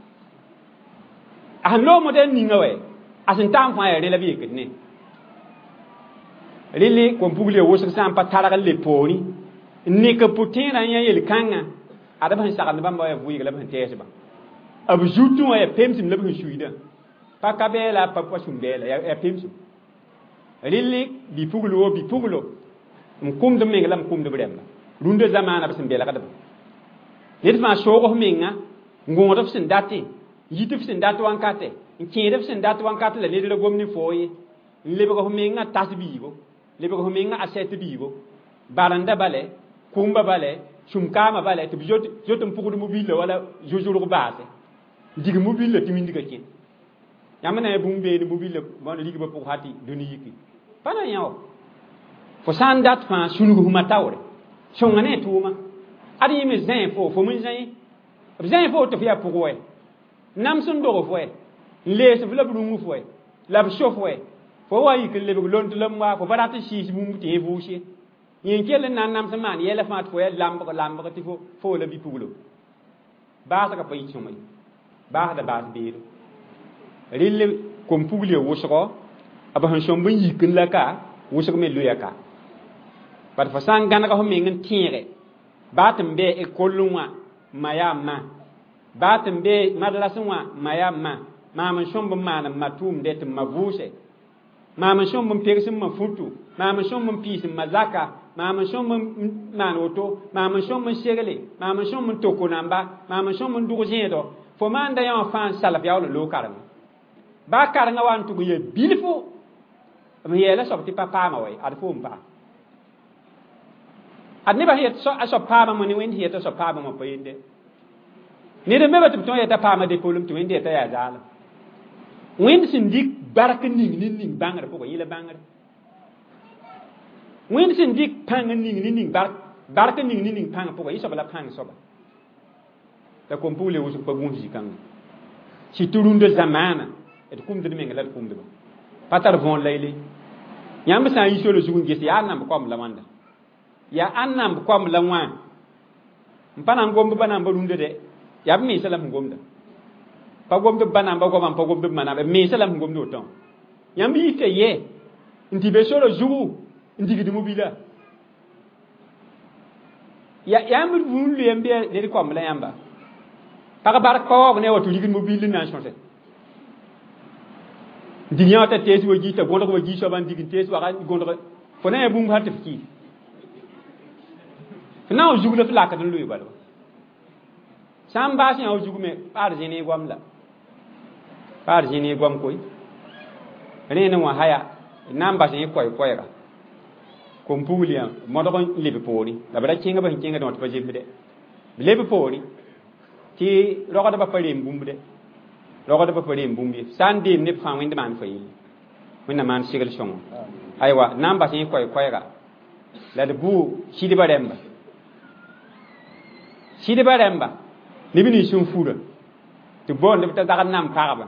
an lo mo den ninga we asin tam fa ya de la bi ketne lili ko pugle wosu sam patara le poni ni ka putina ya yel kanga ada ban sakan ban ba ya buyi la ban tese ba abu jutu ya pemsim la ban shuida pa kabela pa posumbela ya pemsim lili bi puglo kum de menga lam kum de bremba runde zamana basim bela kada nit ma shogo menga ngodo fsin dati yitif sin dati wankate nkede fsin dati wankate la le gomni foyi lebe ko menga tasbigo lebe ko menga asete bigo baranda bale kumba bale chumkama bale to jotum pugudu mobile wala jojuru baase dig mobile timindi ka kin yamana bumbe ni mobile bon ligi ba pour hati doni yiki pana yaw fo sandat fa sunugo huma tawre shongane tuma adi me zin fo mun zin fo to fiya pour we nam sun dogo fo les vla brungu fo la bshofwe fo wa yiki lebe lont lamwa fo barata shi mum te bushi yin kele nan nam saman yele fat fo lamb ko tifo fo la bi pugulo ba sa ka pay chumay ba da ba biir rille kom pugule wosoko aba han shom bin yikin la ka wosoko me luyaka par fa sang gana ka ho me ngin tire batum be e kolunwa mayama batum be madrasunwa mayama mama shom bin mana matum de tum mavuse mama shom bin pegsim ma futu mama shom bin pisim mazaka mama shom bin man oto mama shom bin segele mama shom bin tokonamba mama shom bin dugojedo fo manda yan fan salaf yaw lo karam ba karanga wan tugu ye bilfo mi yela so ti papa ma wai ad fum pa ad ne ba het so aso pa ma ni wen het so pa ma pa yende ni de meba tum ton yeta pa ma de polum tu wen de ta ya dala wen sin dik baraka ning bangar ko yila bangar wen sin dik pang ning baraka ning pang ko yi so bala pang so ba da kompule usu pa gunji kan si turunde zamana et kum de menga la kum de patar von layli yamba sa yi solo zugun gesi ya nam kom la wanda ya annam kom la wan mpana ngombe bana mbalunde de ya mi salam ngomda pa gombe bana ba gomam pa gombe mana be mi salam ngomdo ton yamba yi te ye ndi be solo zugu ndi gidi mobila ya yamba vulu yamba de kom la yamba pa bar ko ne watu ligin mobile na chonte dinya ta tesu waji ta gondo waji so ban digin tesu wa gondo fona e bum hatta fiki fina o jugu le flaka den luy balo sam ba sin o jugu me par jini gwam la par jini gwam koy rene wa haya nam ba sin koy koy ra kompulia modo libe pori la bra kinga ba kinga don pa jimbe de libe pori ti rogo ba pare mbumbe rogo ba pare mbumbi sandi ne fa winde man fa yi winde man sigal shongo aywa namba sin koy ga la de bu shidi baremba ni bini sun fura to bon de ta daga nam paraba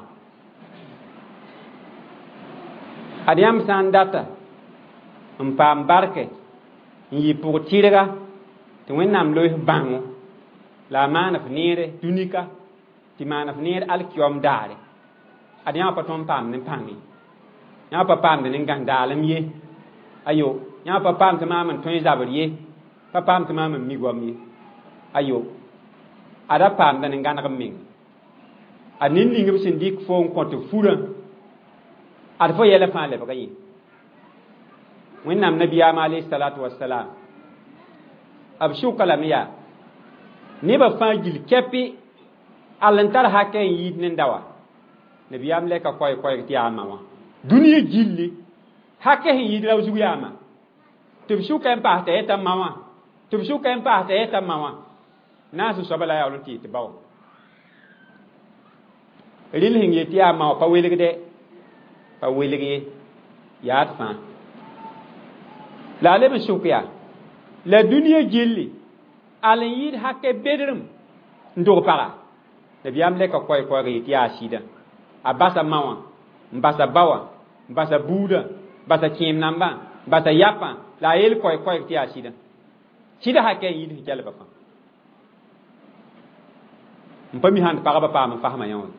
adiam san data pam barke yi pour tirega to wennam loy bango la mana fnire tunika ti mana fnire alkiom dare adiam pa ton pam ne pangi nya pa pam ne ngang dalam ye ayo nya pa pam tama man ton zabar ye pa pam tama man migwam ye ayo ada pam ne ngang na min anin ni ngib sin dik fon ko to fura ad fo yele fa le bagayi wennam nabiyama alayhi salatu wassalam abshu kalamiya ne ba fajil kepi alantar hakke yid ne ndawa nabiyam le ka koy ti amawa duniya jilli hakke yid law zugu yama tubshu kan pa ta eta mawa tubshu kan pa ta eta mawa nasu sobala ya ulti ti bawo ril hingi ti amawa pa weligde pa weligye yaat fa la le be shukiya la duniya jilli alen yid hakke bedrum ndo para nabiyam le ka koy ri ti asida abasa mawa mbasa bawa mbasa buda mbasa kim namba mbasa yapa la el koy ti asida sida hakke yid hikale ba fa mpami han para ba pa ma fahama yon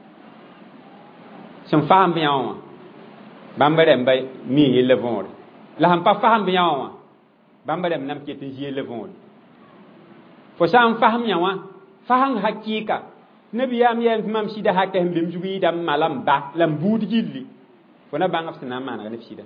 sem faham bi yon bambare mbay mi yele von la ham pa faham bi yon bambare nam ke ti yele von fo sam faham yawa faham hakika nabiyam yel mam sida hakke him bim jugi dam malam ba lam bud jilli fo na bangaf sana mana ga sida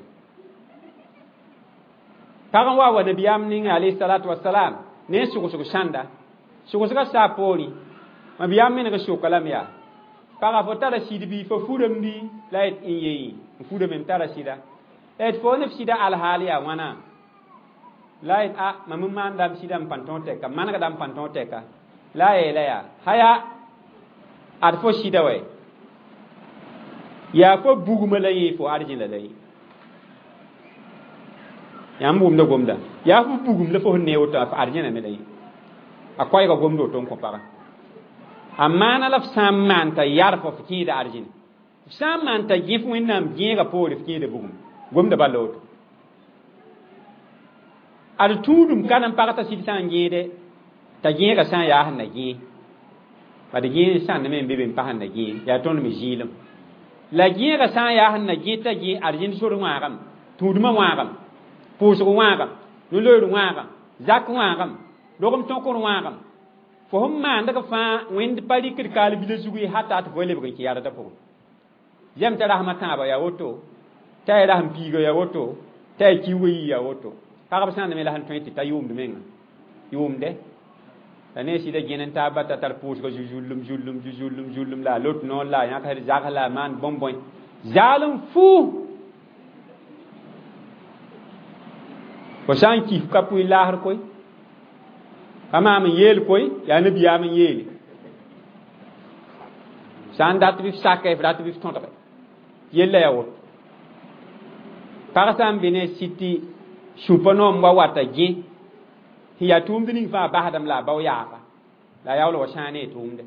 pagan wa nabiyam ning alayhi salatu wassalam ne sugu shanda sugu ga sapori nabiyam ne ga shukalam ya paga fo tara sidbi fo fudam bi lait inyi fudam en tara sida et fo ne sida al haliya wana lait a mamum man dam sidam panton teka man ga dam panton teka la ya haya ad fo sida we ya fo buguma la yi fo arjin la lay ya mbum da gomda ya fo bugum la fo ne wota fa arjin na lay akoy ga gomdo ton ko para amana la sam man ta yar fo fiki da arjin sam man ta gif winnam giga pore fiki da bugum gomda balot ad tudum kanan parata sitan gede ta giga san ya hanna gi ba de gi san ne mbebe pa hanna gi ya ton mi jilam la giga san ya hanna gi ta gi arjin suru ngam tuduma ngam pusu ngam nulo ngam zak ngam dogum ton ko ngam fo homma ndaga fa wend pali kir kal bi zugi hatta ta vole be ki yara ta fo yam ta rahmata ba ya woto ta raham pigo ya woto ta ki wi ya woto ka ba san me la han 20 ta yum de menga yum de ane si da genen ta bata tar pus ko julum la lot non la ya ka zakala man bonbon zalum fu fo san ki ka pui lahar koy ama men yel koy ya nabi ya men yel san dat bi sakay dat bi tonta yella ya wot par sam bine siti supano mwa wata gi hiya tumdi ning fa bahadam la baw ya fa la yawlo wa shane tumde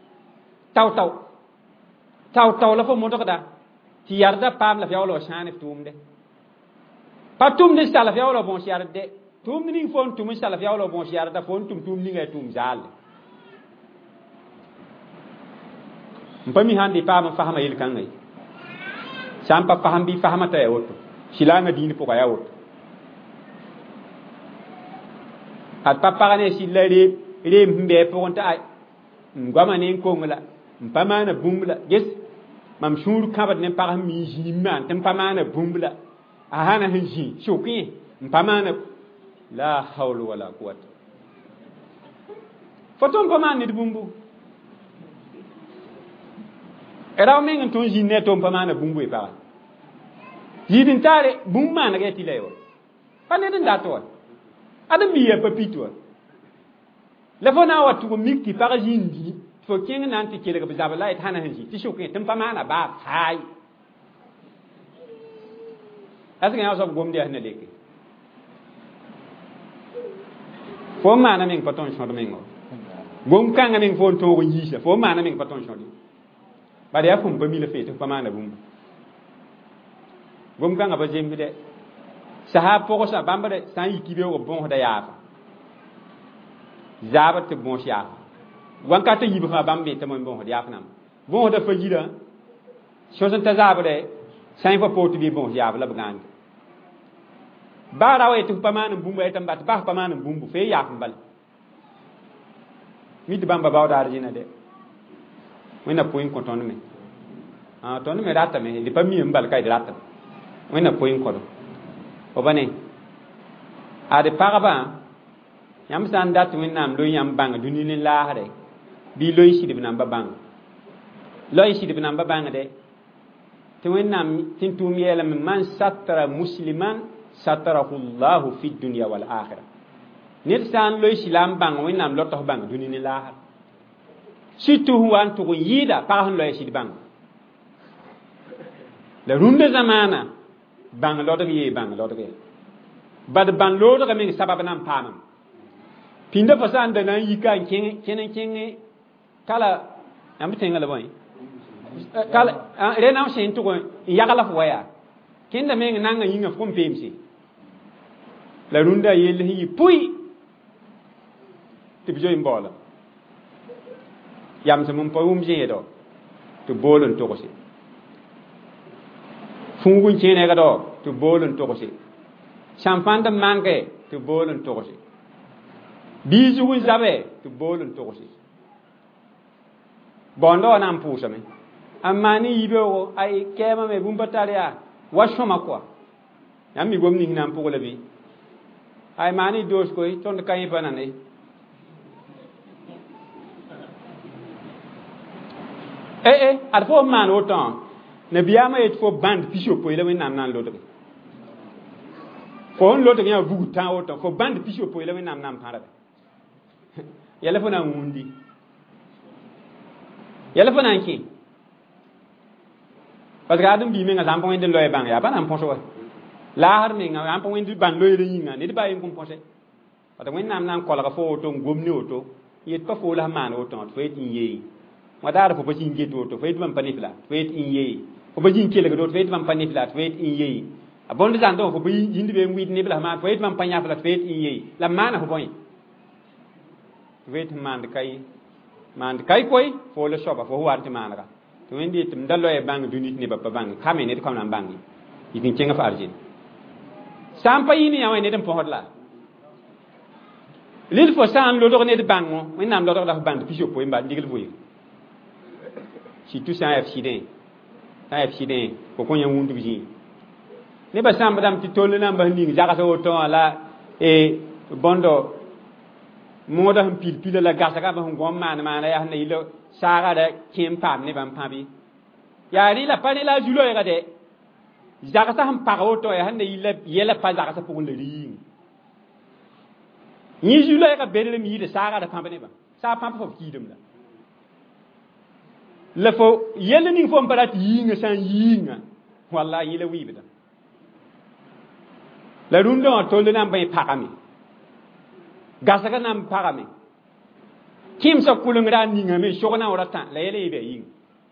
taw la fo moto kada ti yarda pam la yawlo wa shane tumde patum ni salaf yawlo bon shiarde tum ni fon tum salaf yawlo bon shiarda fon tum ni ngay tum zal mpami handi pam fahama yil kan ngay sampa faham bi fahama tay woto silanga dini poka ya woto at papa ne silare re mbe ponta ay ngwama ne ngongla mpama na bumbla yes mam shuru kabat ne par mi jiman tem pama na bumbla ahana hinji shoki mpamana la hawla wala quwwata foton pamana ni bumbu era men ton jinne ton pamana bumbu e para yidin tare bumma na geti lewo pane den dato adam biye papito le fona watu ko mikti para jindi fo kenga nanti kele ga bizabala et hana hinji ti shoki tem pamana ba hay asga ya so gom dia na leke fo mana men paton shon men ngo gom kanga men fo to yisa fo mana men paton shon di ba dia fum ba mi le fete fa mana bum gom kanga ba jembi de sahab ko sa bamba de san yikibe ko bon da yafa zabat te bon sha wanka te yibi fa bambe te mon bon da yafa nam bon da fa jida shosan ta zabade san fa potu bi bon yafa la bagande ba rawe tu pamana bumbu etam bat ba pamana bumbu fe yaaf mbal mi de bamba bawda arjina de wena point ko ton me ton me rata me de pami mbal kay rata wena point ko do o bane ade paraba yam san dat wenam lo yam bang dunini la hare bi loy shi de nam ba bang loy shi de nam ba bang de te wenam tintum yela man satara musliman satarahu Allah fi dunya wal akhirah nit san lo islam bang winam lo to bang dunini la situ wan to yida pa han lo isid bang la runde zamana bang lo to yi bang lo to ge bad ban lo to min sabab nam panam pinda pasan da nan yi kan ken kala am tenga la boy kala re nam shin to ya kala fo ya ken da men nanga yinga fo pemsi la runda yele hi pui ti bijo imbola yam samum pawum jeedo to bolon to ko si fungun chene ga do to bolon to ko si champanda manke to bolon to ko si bijugun zabe to bolon to ko si bondo nam pusa me amani yibe o ay kema me bumbataria washoma kwa yami gomni hinam pugola bi ay mani dos koy ton kay banane ad fo man autant ne biyama et fo band pisho poy la wenam nan lodo fo on lodo nya bugu tan autant fo band pisho poy la wenam nam para yalla fo na ngundi yalla fo nan ki parce que adam bi me nga zampon den loy bang ya ba nam ponso la har me nga am pon du ban loy re yinga ne ba yin kum ponse parce que wenam nan kola fo auto gomni auto yet pa fo la man autant fo et yi madara fo bajin geto to fayt man panifla fayt in yeyi fo bajin kele go fayt man panifla fayt in yeyi abonde zando fo bayi yindi be ngwid ne bla man fayt man panya fla fayt in yeyi la mana fo boy fayt man kay koy fo le shoba fo warti manaka to wendi tum dallo e bang dunit ne baba bang kame ne ko nan bangi yikin cenga fa arjin sampa yini yawa ne dem po hodla lil fo san lo do ne de bango wen nam lo do da band pisho po imba digel boyi si tout ça accident ko ko nya wundu bi ne ba samba dam ti tollu nam ba ni jaka so to ala e bondo moda hum pil la gasa ka ba hum gom man ya ne ilo sara da kim pam ne bam pabi ya ri la pani la julo ya de jaka sa hum pa to ya ne ila yela pa jaka sa pour le ring yi jula ka bedel mi de saga da pambe ba sa pambe fo kidum la fo yelle ning fo parat yinga san yinga wallahi la wibida la rundo tolde nam bay pakami gasaga nam pakami kim sa kulung ran ninga me shogna orata la yele be yin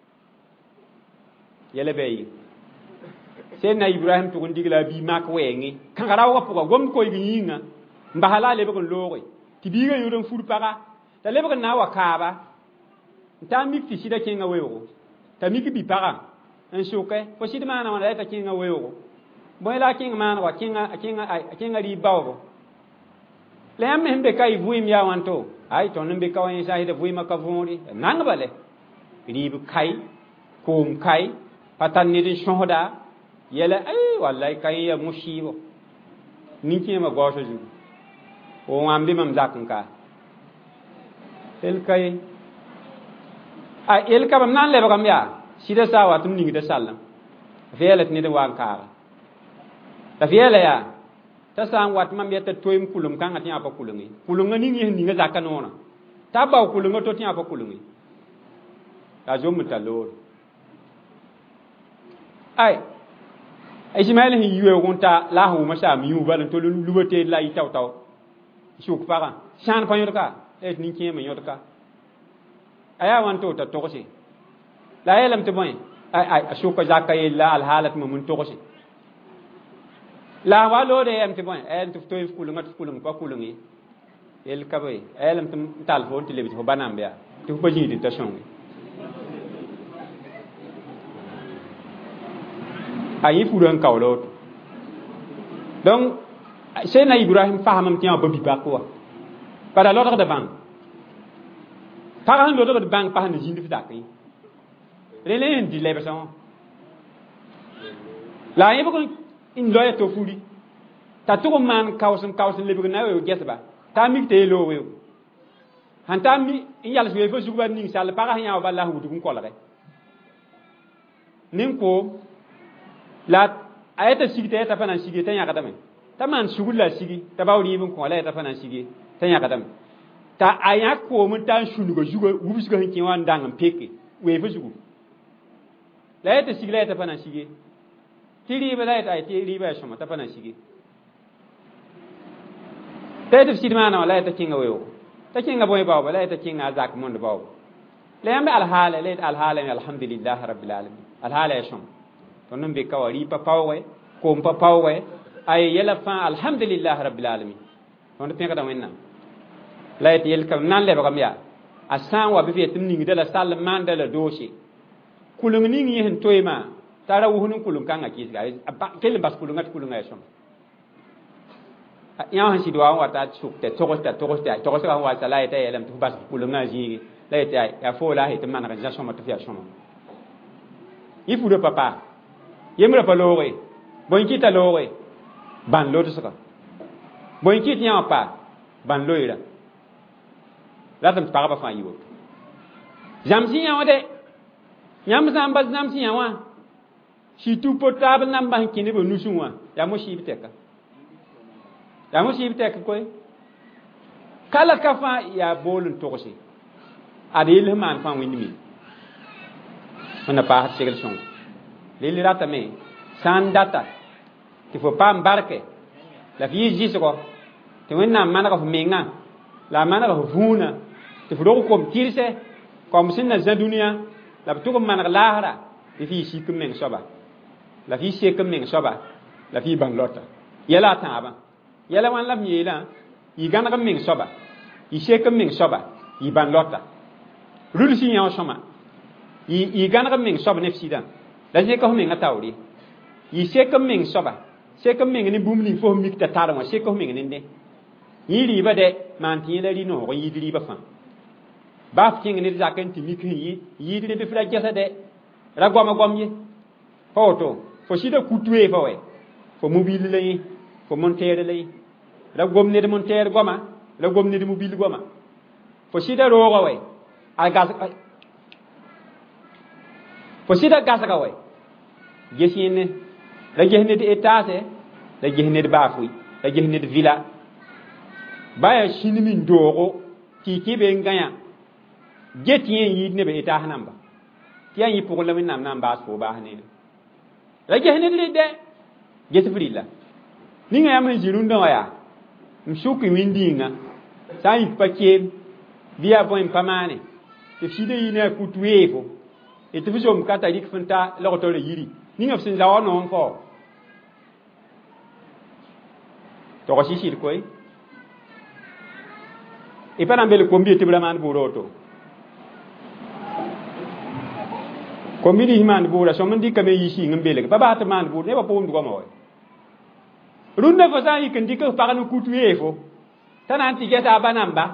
yele be yin sen na Ibrahim to ndigla bi mak wengi kangara wa ko gom ko yinga mbahala lebe ko lowe tibiga yudon furu paga ta lebe ko na wa kaba ta mikti sida kinga wewo ta miki bi paga en shuke ko sida mana wana ta kinga wewo boy la kinga mana wa kinga ri bawo le am hembe kai vuim ya wanto ai to nembe kawai sai da vuima ka vuri nang bale ri bu kai kum kai patan ni din shoda yele ai wallahi kai ya mushibo ninki ma gosho ju o ambi mam zakanka el kai a el ka bam nan le bagam ya sida sawa tum ningi da sallam velet ni da wankara da vele ya ta san wat mam yeta toyim kulum kan ati apa kulungi kulunga ningi ninga zakanona ta ba kulunga to ti apa kulungi ta jom ta lor ai Ismaël hi yuwe wonta la hu ma sa mi yu balan to luwete la yi taw taw shuk para shan pa yotka et ni kiyema yotka aya wan to ta tokosi la yelam te boy ay shuka zakay la al halat mun tokosi la walo de am te boy en to toy kulunga pa kulungi el kabay elam tum tal fo te lebiti fo banambia to ba jidi ta shongi ayi furan kawlo donc c'est na Ibrahim fahamam tian babi bakwa para l'ordre de bang para l'ordre de bang pas ne jindi fitaki relen di lebeson la yebo ko in loya to furi ta to man kawsun lebe na we gesba ta mi te lo we hanta mi in yalla we fo suba ning sal para nya ba la hudu ko la nin ko la ayata sigite ta fana sigite tan ya kadame ta man sugula sigi ta bawri ibn ko la ta fana sigi tan ya kadame ta aya ko mun tan shunugo jugo wubsugo hinki wan dangam peke we fo sugu la ayata sigila ta fana sigi tiri ba la ayata tiri ba shoma ta fana sigi ta ta sidmana la ayata kinga wewo ta kinga boy bawo la ayata kinga zak mon bawo la yambe al hala alhamdulillah rabbil alamin al hala ya shoma tonum be kawari pa pawwe ko pa pawwe ay yela fa alhamdulillah rabbil alamin on te kada wenna layt yel kam nan le bagam ya asan wa be fetum ningi dala sal mandala doshi kulung ningi hen toyma tara wuhunun kulung kanga kisga kel bas kulungat kulunga yashom ya han sidwa wa ta chukte tokosta wa sala ita yelam tu bas kulunga ji layt ya fo la hit man ga jashoma to fi ashoma ifu de papa yemra pa lowe boy kita lowe ban lo tsaka boy kit nya pa ban loira latam pa ba fa yiwo jamsi nya wade nyam sam bas namsi nya wa si tu potable nam ban kini bo nusuwa ya mo shi biteka koy kala ka fa ya bolun tokosi adil man fa windimi ona pa hat segel song lili rata me san data ti fo pam barke la fi jisoko ti wenna mana ko menga la mana ko vuna ti fo ko kom tirse kom sinna za dunia la to ko mana lahara ti fi shi kum men soba la fi shi kum men soba la fi ban lota yela taaba yela wan lam yela yi gana kam men soba yi she kum men soba yi ban lota rulu si nyaw soma yi gana kam men soba ne fsidan la je ko menga tawri yi se ko meng soba se ko meng ni bumni fo mi ta tarwa se ko meng ni de yi riba de man ti la ri no ko yi riba fa ba king ni zakan ti mi kin yi de fra jessa de ra goma gom yi foto fo sida kutwe fa we fo mobile lay fo montere lay ra gom ne de montere goma la gom ne de mobile goma fo sida ro ga we a gas fo sida gas ga we gesine la gehne de etase la gehne de bafui la gehne de villa baya shinimin dogo ti kibe ngaya geti yen yid ne be ta hanamba ti yan yi pour le min nam ba fo ba ne la gehne le de get frila ninga ya men jirunda waya mshuki windinga sai pakie via bon pamane te fide yina kutuevo et te fizom katarik fanta la rotole yiri ninga fsin zawa non fo to ko sisi koy e para mbele kombi te blaman buroto kombi di man bura so mandi kame yisi ngembele baba ta man bur ne ba pom du ko moy runda fo sa yikin dikko paganu kutuevo tanan ti geta banamba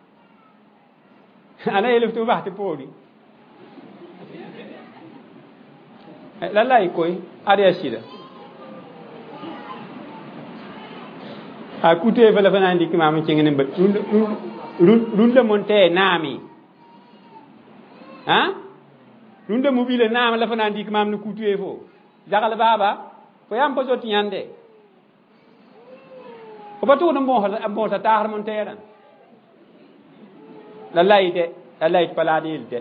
ana eleftu ba te poli la ikoy ari asida a kutue fala fana ndi ki mamu cingene ba runda monte nami ha runda mobile nam la fana ndi ki mamu kutue fo jagal baba ko yam poso tiande ko batu no mo ta tahar monte ran la ite paladil de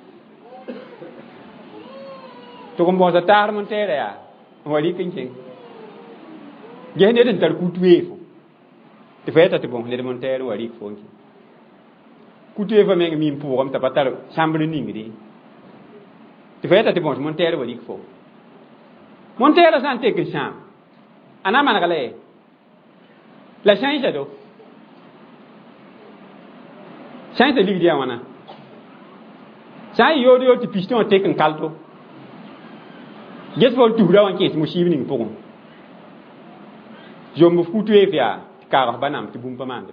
to ko mo ta tahar monte ya wali kincing gene den tar kutue fo te feta te bon le monter wari fonki kutu eva meng mi pour am tapatar chambre ningri te feta te bon monter wari fo monter la santé que cham ana managale la change do change de ligue wana sai yodo ti piston te kan kalto get vol tu rawan kes mushibi ning pour jombu kutu eva ka banam ti bumpa mande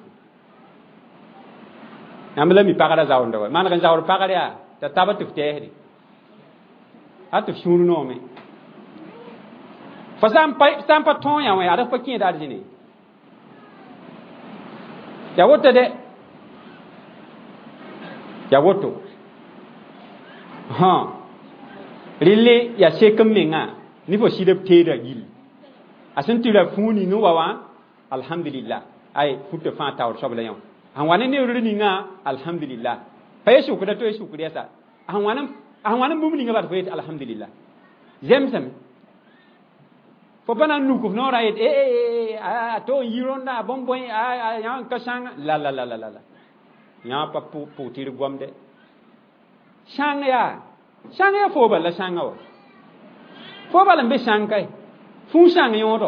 namla mi pagara zawndo man kan zawr pagara ta tabatu tehri atu shuru no me fasam pa ton ya wa ada pakin da jini ya wote de ya woto ha rille ya shekum menga ni fo shidab teda gil asin tira funi no wawa alhamdulillah ay futte fa tawr sobla yon han wane ne runi nga alhamdulillah payesu ko da to yesu ko desa han wane mumli nga ba ko alhamdulillah zemsem fo bana nu ko no rayet to yironda bomboy yan kasang la nya pa pu tir gomde shanga fo bala shanga fo bala be shangai fu shanga yodo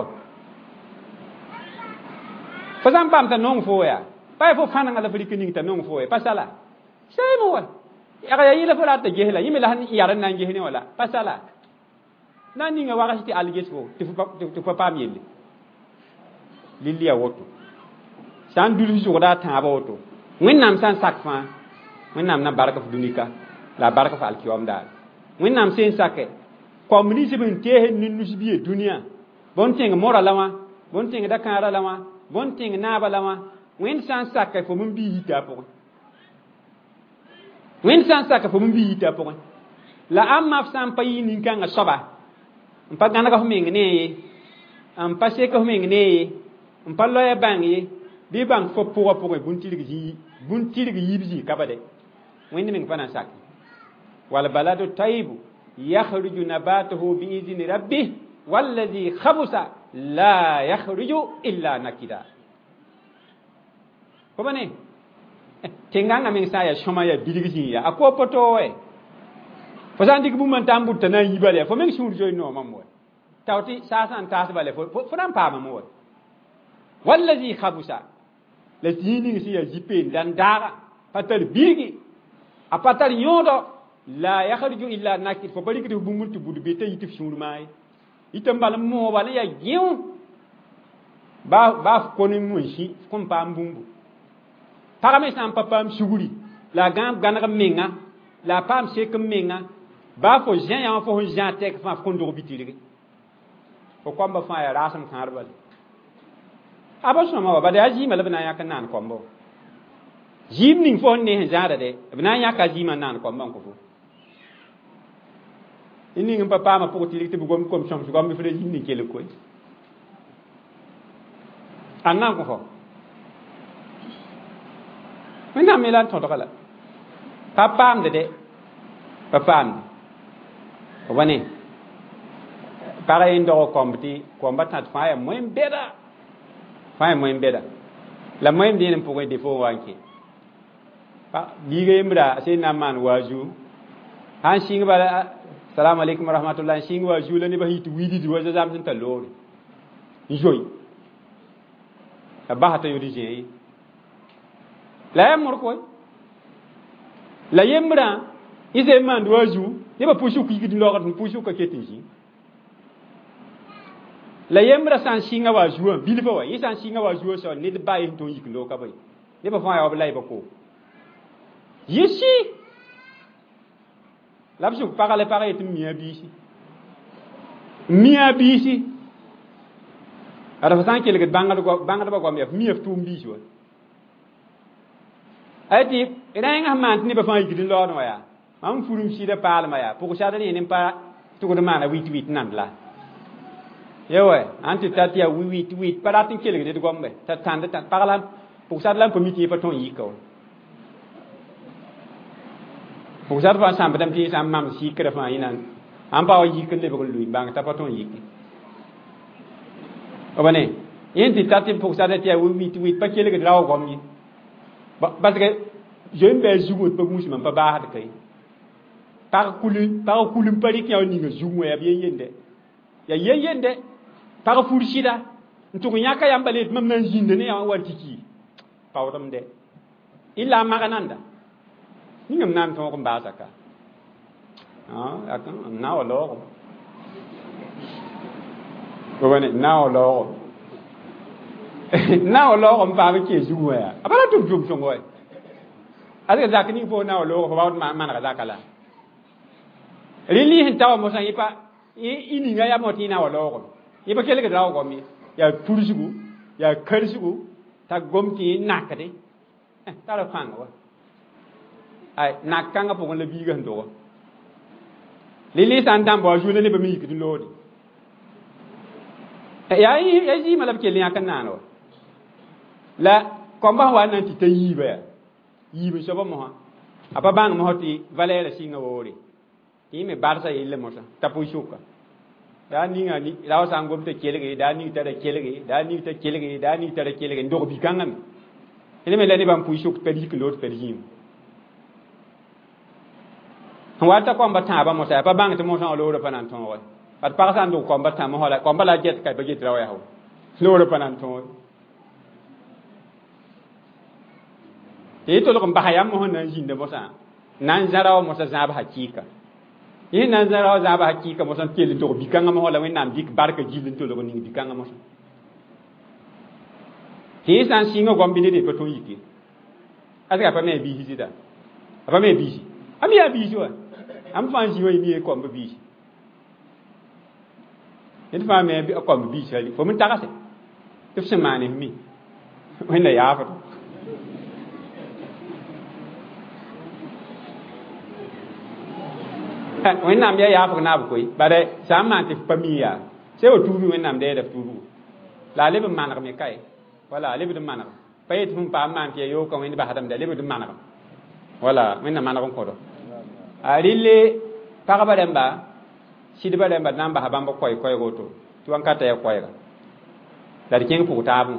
fasam pam ta nong fo ya pa fo fana ngala flikining ta nong fo ya pasala sai mo wal ya yila fo la ta jehla yimi la han yaran nan jehni wala pasala nani nga wakati alges fo tu papa mieli lilia woto san dulu jo da ta ba woto ngin nam san sakfa ngin nam na baraka fu dunika la baraka fa alkiwam dal ngin nam sen sakke communisme bin tehe ninu sibiye dunia bon tinga mora lawa bon tinga dakara lawa bon tinga naba lawa ngin san sakke fo mun bi hita po ngin san sakke fo mun bi hita po la amma san payi nin kanga soba mpa gana ka humingi ne mpa se ka humingi ne mpa loya bangi bi bang fo pour buntiligi yibji kabade windi min fana sak wal baladu tayyibu yakhruju nabatuhu bi izni rabbih wallazi khabusa la yakhruju illa nakida ko bane tenganga min saya shoma ya biligi ya akopoto we fasandi bu man tambu tana yibale fo men sur joy no mammo tawti sasan tas bale fo ram pa mammo wallazi khabusa la dini si ya jipe dan dara patal bigi apatal yodo la yakhruju illa nakid fo bari kitu bu muntu budu be tay tif sur may itam bal mo wala ya giu ba ko ni munshi ko pa mbumbu parame sam papam suguri la gam ganaka menga la pam se menga ba fo jen ya fo jen tek fa ko ndo bitiri ko komba fa ya rasam kharbal abaso ma ba da ji mala bana ya kan nan kombo jim ning fo ne jara de bana ya ka ji man nan komba ko fo ini ngam papa ma po tiri te bu gom kom chom gom bi fere ji ni kele koy annan ko fo wẽnnaam me la n tõdga la pa paamde de pa paamde wa ne pagã yen dog kõmb tɩ kõmba tãt fãa yaa moẽm bɛda fãa yaa moẽm bɛda la moẽm dẽen n pʋgẽ de fo wa n kẽ biiga yembra a sẽn na n maan waazu sãn sɩng bala salamu alaikum warahmatullah sɩng waazu la nebã sẽn tɩ wiididi wa zazam sẽn tar loore n zoe la basa t'a yõd zẽ ye la yaa mork wa la yembrã y sẽn maand waazu nebã pʋsʋk yikd n logd n pʋsʋka ket n zĩ la yembra sãn sɩnga waazuã bilfa wa yẽ sãn sɩnga waazuã sao ned ba ye sẽn tõe n yik n looka ba ye nebã fãa yaa b la y ba ko yesi la b sʋk pagã la pagã yetɩ m mia biisi ada fa sãn kelgd bãngdbã goam yaa f mia f tʋʋm biisi wa a yetɩ rẽngã sẽn maan tɩ nebã fãa yikd n laoodẽ wã yaa mam furum sɩda paalmã yaa pʋg-sadr yẽ n pa tʋgd maana wit nand la yewe an tɩ tat yaa wit pa rat n kelgd d gombe t'a tãnd pag la pʋg-sadr la n pa mik yẽ pa tõe n yika wa pʋg-sadr fãa sãn bdame tɩ yẽ sã n mam sɩkra fãa yẽ nan an pa wa yik n lebg n lʋɩ bãng t'a pa tõe n yike b ne yẽ tɩ tat tɩ pʋg-sadr tɩ yaa wit pa kelgd rao gom ye parce que zoe n bɩa zugã pa gũusmã pa baasd ka ye pag kulum pa rɩk yã ninga zugẽ wã yaa b yen-yende yaa yen-yende pag fur sɩda n tʋg yãka yãmba le tɩ mam na n zĩnda ne yã wa tɩ ki paoodem de y la n mag nanda ningam na n tõog n baasa ka m na wa laoogo bne na wa laoogo na wa laoogo n paam n kee zugẽ wã yaa a bala tʋm sõng wa aska zak ning fo na wa laoogo fo baood manega zaka la rẽli sẽn ta wa mosã yẽ pa y ninga yaa mot yẽ na wa laoogo yẽ pa kelgd rao gom ye yaa pursgu yaa karsgu t'a gom tɩ yẽ nakde tara fãng wa ay nak kãngã pʋgẽ la biigã sẽn dogo rẽli sã n dãmb wa zu la nebã me yikd n loode yaa zɩɩmã la b kell yãk n naan wa la kõmba sẽn wa n na n tɩ ta yiiba yaa yiib n soaba mosã a pa bãng mosã tɩ valɛɛrã sɩnga woore tɩ yẽ me barsa yella mosã t'a pʋɩ-sʋka daa ninga ra wa sã n gom t'a kelge daa ning tara kelge daa ning t'a kelge daa ning tara kelge n dog bi-kãngã me rẽ me la nebã n pʋɩ-sʋk pa yik n lood pa zĩim sẽn wa ta kõmba tãabã mosã yaa pa bãng tɩ mosã wã loorã pa na n tõog ad pag sã n dog kõmba tã mosã la kõmba la get ka pa get ra wa yaa loorã pa na n tõog tɩ y tolg n basa yam mosã na n zĩnda mosã na n zã ra wa mosã zãab hakɩɩka yẽ na n zã ra wa zãab hakɩɩka mosã n kell n tog bi-kãngã mosã la wẽnnaam dɩk barka gill n tolg n ning bi-kãngã mosã tɩ yẽ sã n sɩngã gom bɩ ned pa tõe n yik ye aska pa me a biisi sɩda a pa me a biisi a mi yaa biisi wa am fãa n zĩ wã yẽ mi ye kõmb biisi ned fãa me a kõmb biisi hali fo m tagse tɩ f sẽn maane f mi wẽnna yaafd wẽnnaam yaa yaafg naab koy bare sã n maan tɩ f pa mi yaa se wa tuubi wẽnnaam dɛɛda f tuubgu la a leb n maneg me ka ye wala a lebd n maneg pa yetɩ fõn paam maan tɩ ya yooka wẽnd basdame da lebd n maneg wala wẽnna maneg n kõdo a rɩlle pagba rẽmba sɩdba rẽmba d na n basa bãmb koɛɛg woto tɩ wan ka ta ya koɛɛga la d kẽng pʋg-taabẽ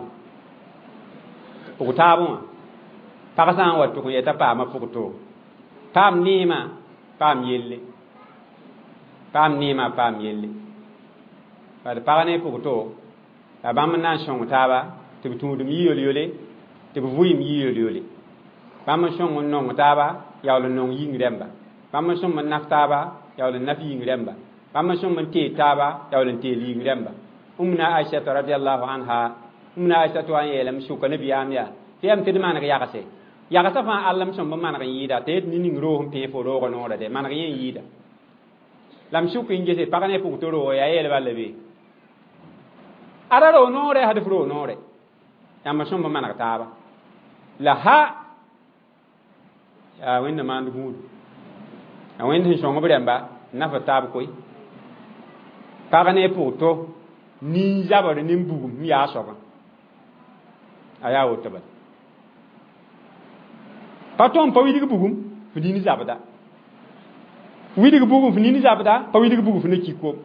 wã pag sã n wa tʋg n yɛta paama pʋg-to paam neemã paam yelle paam neemã paam yelle bad pag ne pʋg-to la bãmb n na n sõng taaba tɩ b tũudum yɩ yol-yole tɩ b vʋɩɩm yɩ yol-yole bãmb n sõng n nong taaba yaool n nong yĩng rẽmba bãmb n sõng n naf taaba yaool n naf yĩng rẽmba bãmb n sõng n teed taaba yaool n teel yĩng rẽmba umna aishata radiallahu anha umna aishatu an yeelame sʋka nabiyaam yaa tɩ yam tɩ d maneg yagse yagsa fãa allem sõm b maneg n yɩɩda t'a yet ne ning roog n pẽe fo roogã noora de maneg yẽ n yɩɩda la m sʋk n gese pag ne pʋg-to roogo yaa yeel balla be ada roo noore had f roo noore yãmb sõm b maneg taaba la ha yaa wẽnna maand gũudu a wẽnd sẽn sõng b rẽmba nafa taab koy pag ne pʋg-to nin-zabr ne bugum n yaa soabã a yaa woto bala patom pa widig bugum fini zabada widig bugum fini zabada pa widig bugum fini kiko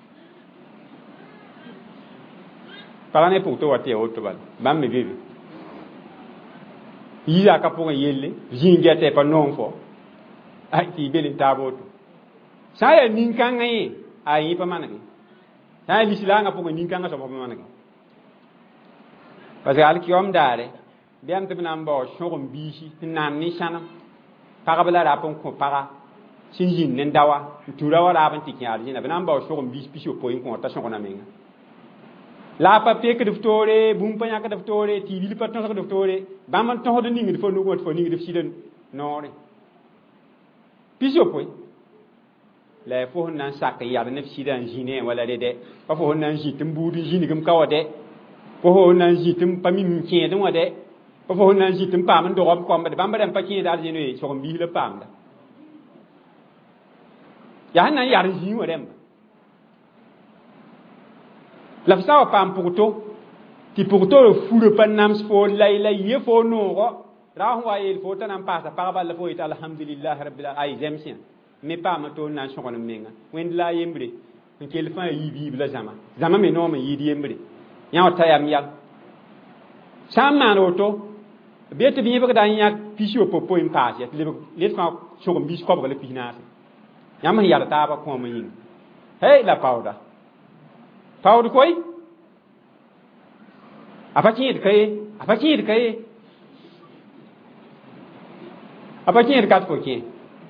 parane pour to wate auto bal bam me bebe yiza ka pour yelle jingete pa non fo ay ti bele taboto saya ninkanga yi ayi pa managi saya lisilanga pour ninkanga so pa managi parce que alkiom dare biam tibna mbo shogum bishi nan ni shanam parabla rapon ko para sinjin nen dawa tura wala ban tikyar jina bana mbo shogum bishi pisho point ko ta shogona menga la pa pe que de ftore bum pa yak de ftore ti li pa ton de ftore ba man ton de ningi de fo no ko fo ningi de siden nore pisho point la fo nan sak ya de sidan jine wala de pa fo nan jitim budi jini gum kawade fo nan jitim pa mi mke de wade fo nan jitim pa man do ko ba ba dem pa ki dal jini so bi le pam da ya nan ya ri wa dem la fsa pam pourto ti pourto le fou pa nam fo la ye fo no ro ra wa il fo tan pa sa pa ba la fo ita alhamdulillah rabbil alamin zemsien mais pas ma to nan shokon menga wen la yembre nke le fa yi bi la zama me no me yi di yembre ya ta yam ya sama no to be te bi be da yak pisio popo in passe le fa shokon bi ko ba le pinase yam ya ta ba ko mo yin hey la powder koy apachir kat ko ki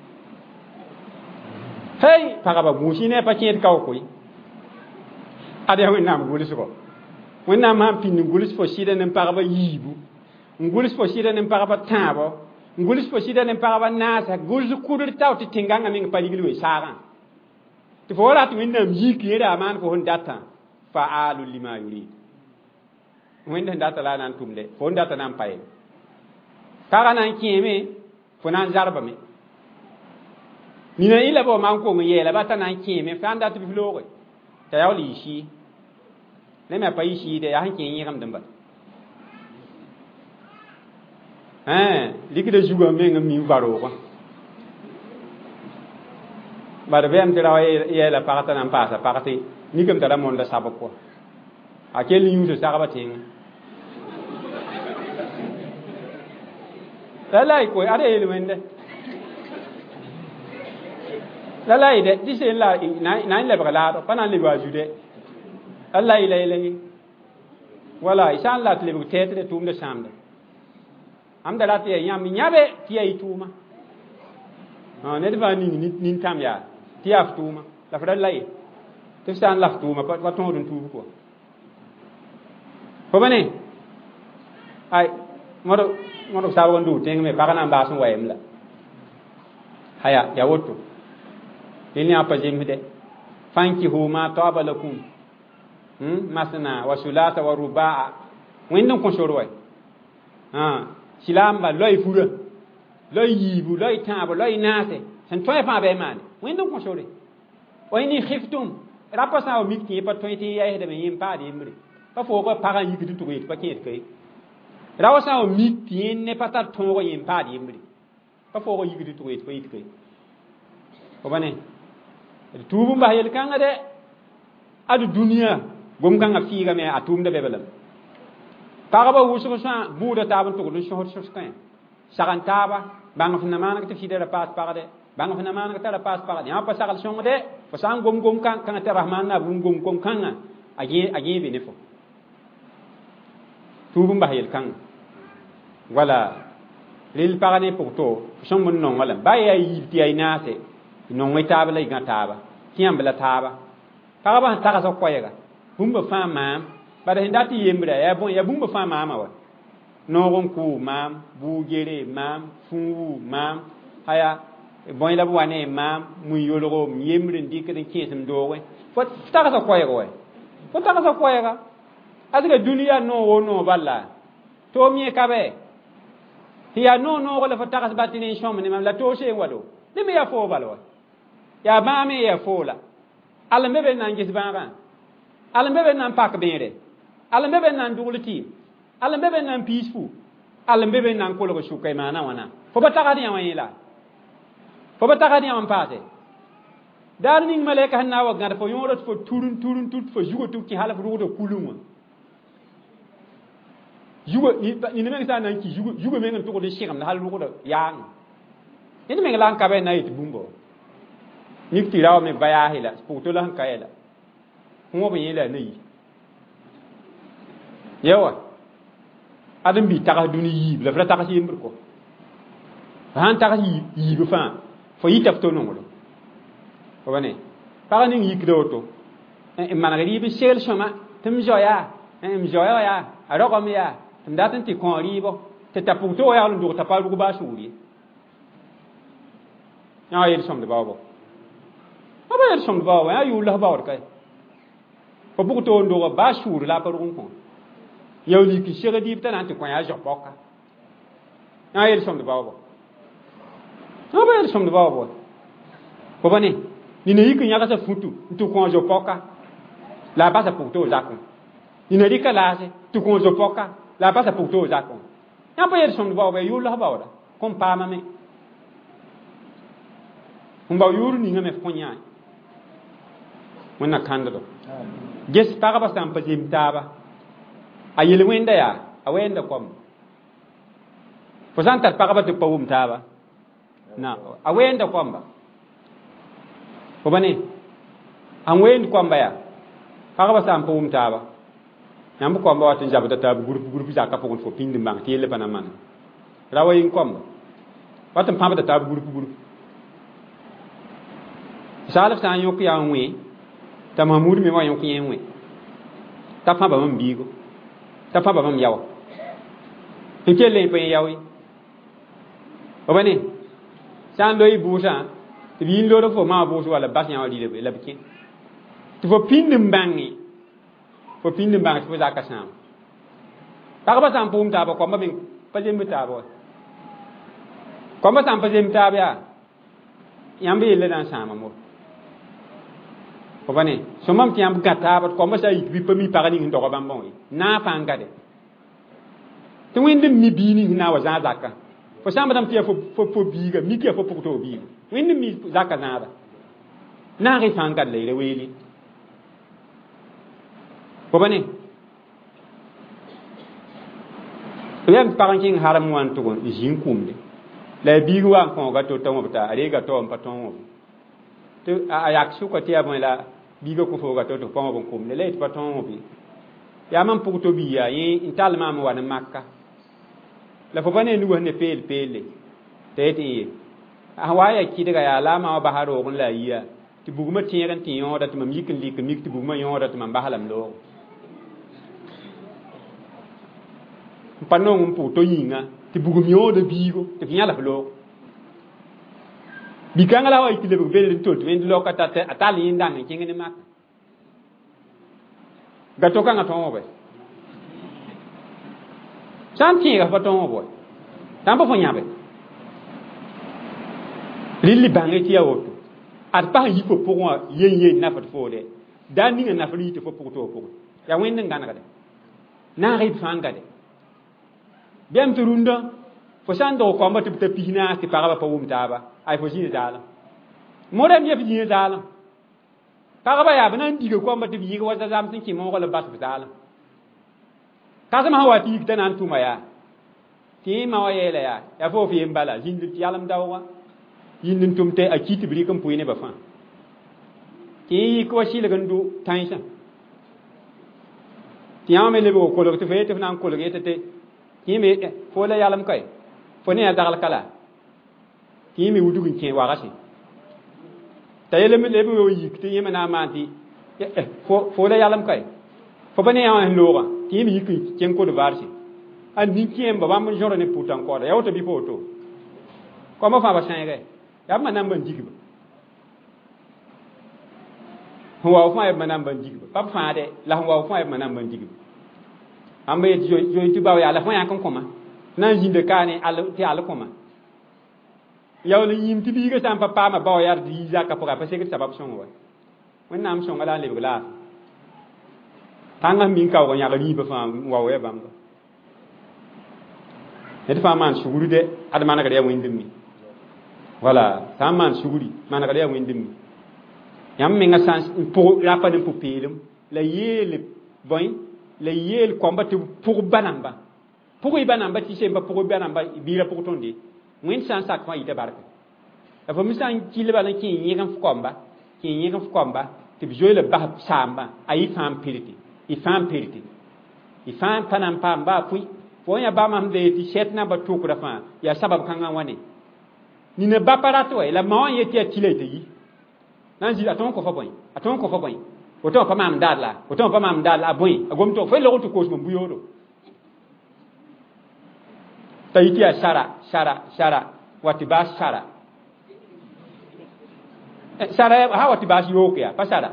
hey pagaba musine pachir kaw koy ade wen nam gulis ko wen nam han pin gulis fo sida nem pagaba yibu gulis fo sida nem pagaba tabo gulis fo sida nem pagaba nasa gulis kudur tawti tinganga min paligil we saran ti fo wala to wen nam yiki da man ko hon data fa'alu lima yurid wenda ndata la nan tumde fo ndata nan paye kaga nan kieme fo nan zarba me ni na ila bo man ko ngi la bata nan kieme fa ndata bi flogo ta yawli shi ne me payi shi de ya hanke yin ram damba likide juga me ngam mi baro ko bar vem tira ye la parata nan pasa parati ni kam tara monda sabako akeli yuso sagabating lalai ko are elwende lalai de dise la na le bagala pana le bajude Allah ila ilangi wala isan la tle bu tetre tum de samde am da lati yam nyabe ti ay tuma ne de ba ni tam ya ti af tuma la fra lai te stan la tuma pa ton dun tu ko ko bane ay modo sa wondu teng me pakana ba sun wayem la haya ya woto ini apa jemide fanki huma tabalakum masna wa sulata wa rubaa wendon ko shorway silamba loy fura loy yibu loy tabo loy nase san toy fa be man wendon ko shore o ini khiftum rapasa o mikti pa toyti ya de me yim pa de mri pa fo ko para yigidi to ko pa ket kay rawasa o mikti ne pata to ko yim pa de mri pa fo ko yigidi to ko pa yit kay ko bane tubu ba yel kanga de adu dunia gom kanga figa me atum de bebelam tagaba wusu sa buda taban to lu shohot shoskan sagan taba bang fina mana ke fidela pas parade bang fina mana ke tala pas parade ya pa sagal shongde fa sang gom kan kan ta rahman na bum gom kan agi be ne fo tubu ba yel kanga wala lil parane pour to shong mon non wala ba ya yiti ay nase non way taba lay ga taba kiyam bela taba tagaba taga so koyega bumba fa mam bada hindati yembra ya bumba fa mama wa nogon ku mam bugere mam fu mam haya bon la bwane mam mu yologo yemre ndikere kesem dowe fo taga so koyega we fo taga so koyega adiga duniya no wono balla to mi kabe hiya no wala fo taga batine shom ne mam la to she wado ne me ya fo balo ya mame ya fola ala mebe nan gis banga ala mebe nan pak bere ala mebe nan dulti ala mebe nan peaceful alam bebe nan ko lo shukai mana wana fo ba tagadi ya wayila fo ba tagadi ya paate dar ning malaika hanna wa ngada fo yorot fo turun tut fo jugo tu ki hala fo do kuluma jugo ni ne sa nan ki jugo men to ko de shigam hal ru ko yang ni men lan ka be na it bumbo ni ti raw me baya hila ko to lan ka yela mo be yela ne yawa adam bi taga duni yib la fra taga ci yimber ko han taga yi bu fa fo yitaf to no ko bane taga ni yikdo to e managari bi shel shoma tum joya joya ya arogom ya tum datin ti kon ribo te tapu to ya lu ta paru ba shuri ya yel som de babo aba yel som de babo ya yu la bawr kay ko bu to ndo ba shuri la paru ko yow li ki shega dib tan anti ko ya jopoka ya yel som de babo aba yel som de babo ko bane ni ne yik nya ka sa futu tu ko jopoka la ba sa puto zakon ni ne rika la se tu ko jopoka la ba sa puto zakon ya ba yel som de babo yu la bawra kom pa mame ba yuru ni ngame fonya wona kandado ges paga ba sam pazim taba ayel wenda ya awenda kom fo santar paga ba te pawum taba na awenda komba ko bane an wen komba ya paga ba sam pawum taba nyam komba watin jabata tab groupe zakka fo fo pindi mbang tele bana man rawayin komba watin pamba tab groupe salaf san yok ya nwe ta mahmud me wa yok ya nwe ta fa ba man bigo ta fa ba man yawa nke le pe yawi o bane san do ibusa ti bin lo do fo ma bo so wala bas nya wali le la bikin ti fo pin mbangi fo zakka sam ta ba sam pum ta ba ko ma bin pa jem ta ba ko ma sam pa jem ta ba yambe le dan sama mo ko bane so mam tiam gata ba ko ma sa yi bi pami parani ndo ko bambon na fa ngade to winde mi bini na wa za zakka fo sama dam tiya fo biga mi ke fo to bi winde mi zakka na da na ri fa ngade le weli ko bane yan paranking haram wan to gon jin kumde la bigu wa ko ga to tawo ta are ga to paton to ayak su ko tiya bon la bigo ko fo ga to pon bon kum le paton bi ya man pu to bi ya yin intal ma mo wan makka la fo bane nuwa ne pele tete awaya ki daga ya lama ba haro gon la yiya ti buguma tiyan ti yon da to mam yikin lik mik ti buguma yon da to mam bahalam lo panon pu to yinga ti bugum yon de bigo ti nyala flo bikanga la wa ikile bu bele to wen lo ka ta atali ndang ngene mak gato kanga to mo be santi ga pato mo boy tambo fo nyabe lili bangi ti yawoto at pa yi ko pour yen na fa fo de dani na fa li te fo pour to pour ya wen ngana ga de na ri fanga de biam turunda fo sando ko mba te pina ti para pa wum taba ay fo jini dala modem ye fi jini dala para ba ya banan diga ko mba te bi ko wasa zam tin ki mo ko la bas dala kasama hawati tan an tuma ya ti ma wa yele ya fo fi mbala jindi yalam dawwa yindin tumte akiti bri kam puine ba fa ti ko shi le gandu tansha ti ame le bo ko lo te fe te nan ko lo te ti me fo la yalam kai fo ne dagal kala ti me wudu kin wa gashi tayele me le bo yi ti yema na ma ti fo la yalam kai fo bane ya en lora ti me yi kin ko de varsi an ni kiem ba bam joro ne putan ko da ya to bi foto ko ma fa ba san ga ya ma nan ban jigiba huwa fa ya ma nan ban jigiba pa fa de la huwa fa ya ma nan ban jigiba ambe jo ti ba ya la fa ya kan koma nan jinde kane al ti al koma yaw le yim ti bi ga sam papa ma ba ya di za ka pa pa se ke sabab son wa wen nam son ala le bla tanga min ka ko nya ga ni ba fa wa we bam ne fa man suguri de ad man ga ya windimi wala ta man suguri man ga ya windimi yam me nga sans pour la pa de popilum la yele boy la yele combat pour banamba pour banamba ti semba pour banamba bira pour tonde ngin sans sak fa ite barka da fa misan ki le balan ki yegan fu komba ti bijoy le bah samba ayi fam piriti i fam panam pamba pui fo ya ba mam de ti set na ba tukura fa ya sabab kanga wane ni ne ba parato la ma yeti atile te yi nan ji aton ko fa boy oton pa mam dadla boy agom to fe lo to ko mo buyoro tayiti ya shara wati ba shara ha wati ba yoke ya pasara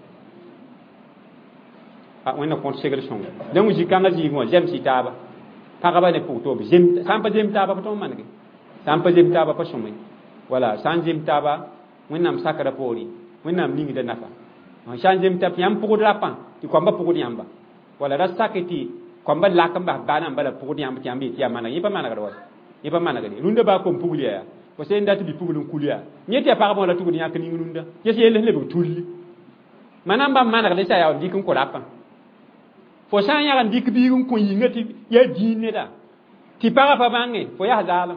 wẽnna kõt segr sõnga dẽng zĩ-kãngã zĩig wã zems y taaba pagba ne pʋg toob sã n pa zem taaba pa tõnd manege sã n pa zem taaba pa sõme wala sã n zem taaba wẽnnaam sakra poore wẽnnaam ningda nafa sã n zem t'a yãmb pʋgd rapã tɩ kõmba pʋgd yãmba wala ra sak tɩ kõmba lak n bas baanam bala pʋgd yãmb tɩ yãmb yetɩ yaa maneg yẽ pa manegd wa yẽ pa manegde rũndã baa kom pugl yaa fo sẽn dat bɩ pugl n kul yaa yẽ tɩ yaa pagb wã la tʋgd yãk ning rũndã yẽ sẽn yell lebg tulli manam bãmb manegd sã yaa dɩk n kõ rapã fo sã n yãg n dɩk biig n kõ yĩngã tɩ yaa dĩin neda tɩ pagã pa bãnge fo yaa zaalem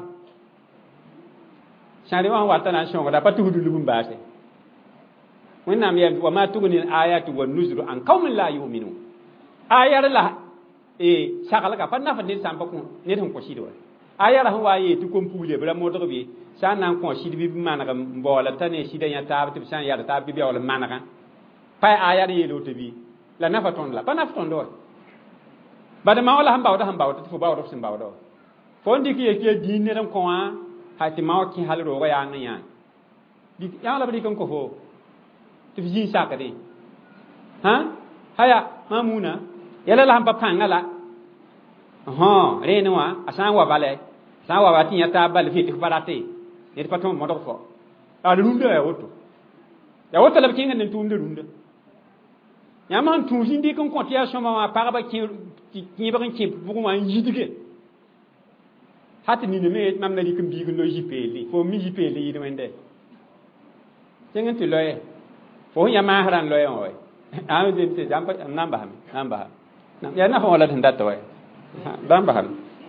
sãn wã wata na n sõngda pa tugd lub n baase wẽnnaam yaa wa ma tugni l ayatu wa nuzru an qaumin la yuminun ayar la saglga pa nafd ned sãn pa kõ ned sẽn kõ sɩd wa ayara sẽn wa n yee tɩ kom pugle bra modg be sã n na n kõ sɩd bɩ b maneg n baoola t'a ne sɩda yã taab tɩ b sã n yad taab bɩ beool n manegã pa ayar yeel woto bɩ la nafa tõnd la pa naf tõnd wa bad ma wala sẽn baooda tɩ fo baood f sẽn baooda wa fo n dɩk ye tɩ ya dĩin ned n kõ wã ha tɩ ma wa kẽ hal roogã yaa n yã yãg la b dɩk n kõ fo tɩ f zĩig sakde haya mamuna yɛla la sẽn pa pãngã la rẽene wã a sã n wa bala sã n wa ba tɩ yã taab bal fɩ tɩ f pa rate ned pa tõnd modg fo ad rũndã yaa woto la b kẽngd n tʋʋmda rũndã yãmb sẽn tũus n dɩk n kõ tɩ yaa sõma wã pagba kẽebg n kẽ pʋgẽ wã n yidge ha tɩ nina me mam na rɩk n biig n lo yipeelle fo mi yipeelle yɩd wẽnde tẽng n tɩ loɛ fo sẽn yã maasrã n loɛ wã wa zemse nan basame yaa nafa wã la sẽn data wa bãmb basame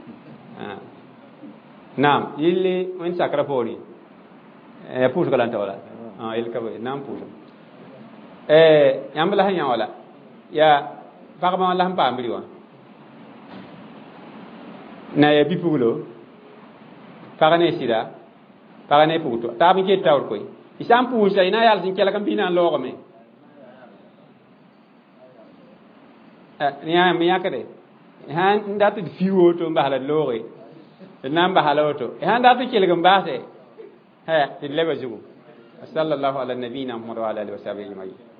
naam yelle wẽnd sakra poore ya pʋʋsga la n ta wala yel ka na n pʋʋsem yãmb la sẽn yã wala yaa pagba wã la sẽn paam bɩ wã na ya bipuglo paga ne sɩda paga ne pʋgto taab n ket taoor koy y sã n pʋʋsa y na n yals n kelg n bɩ na n loogame yãmb yãkde sãn dat d fi woto n basla d looge d na n basla woto sãn dat n kelg n baase tɩ d leba zugu sallallahu ala nabiyina muhammad wa ala alihi wa sahbihi ajmain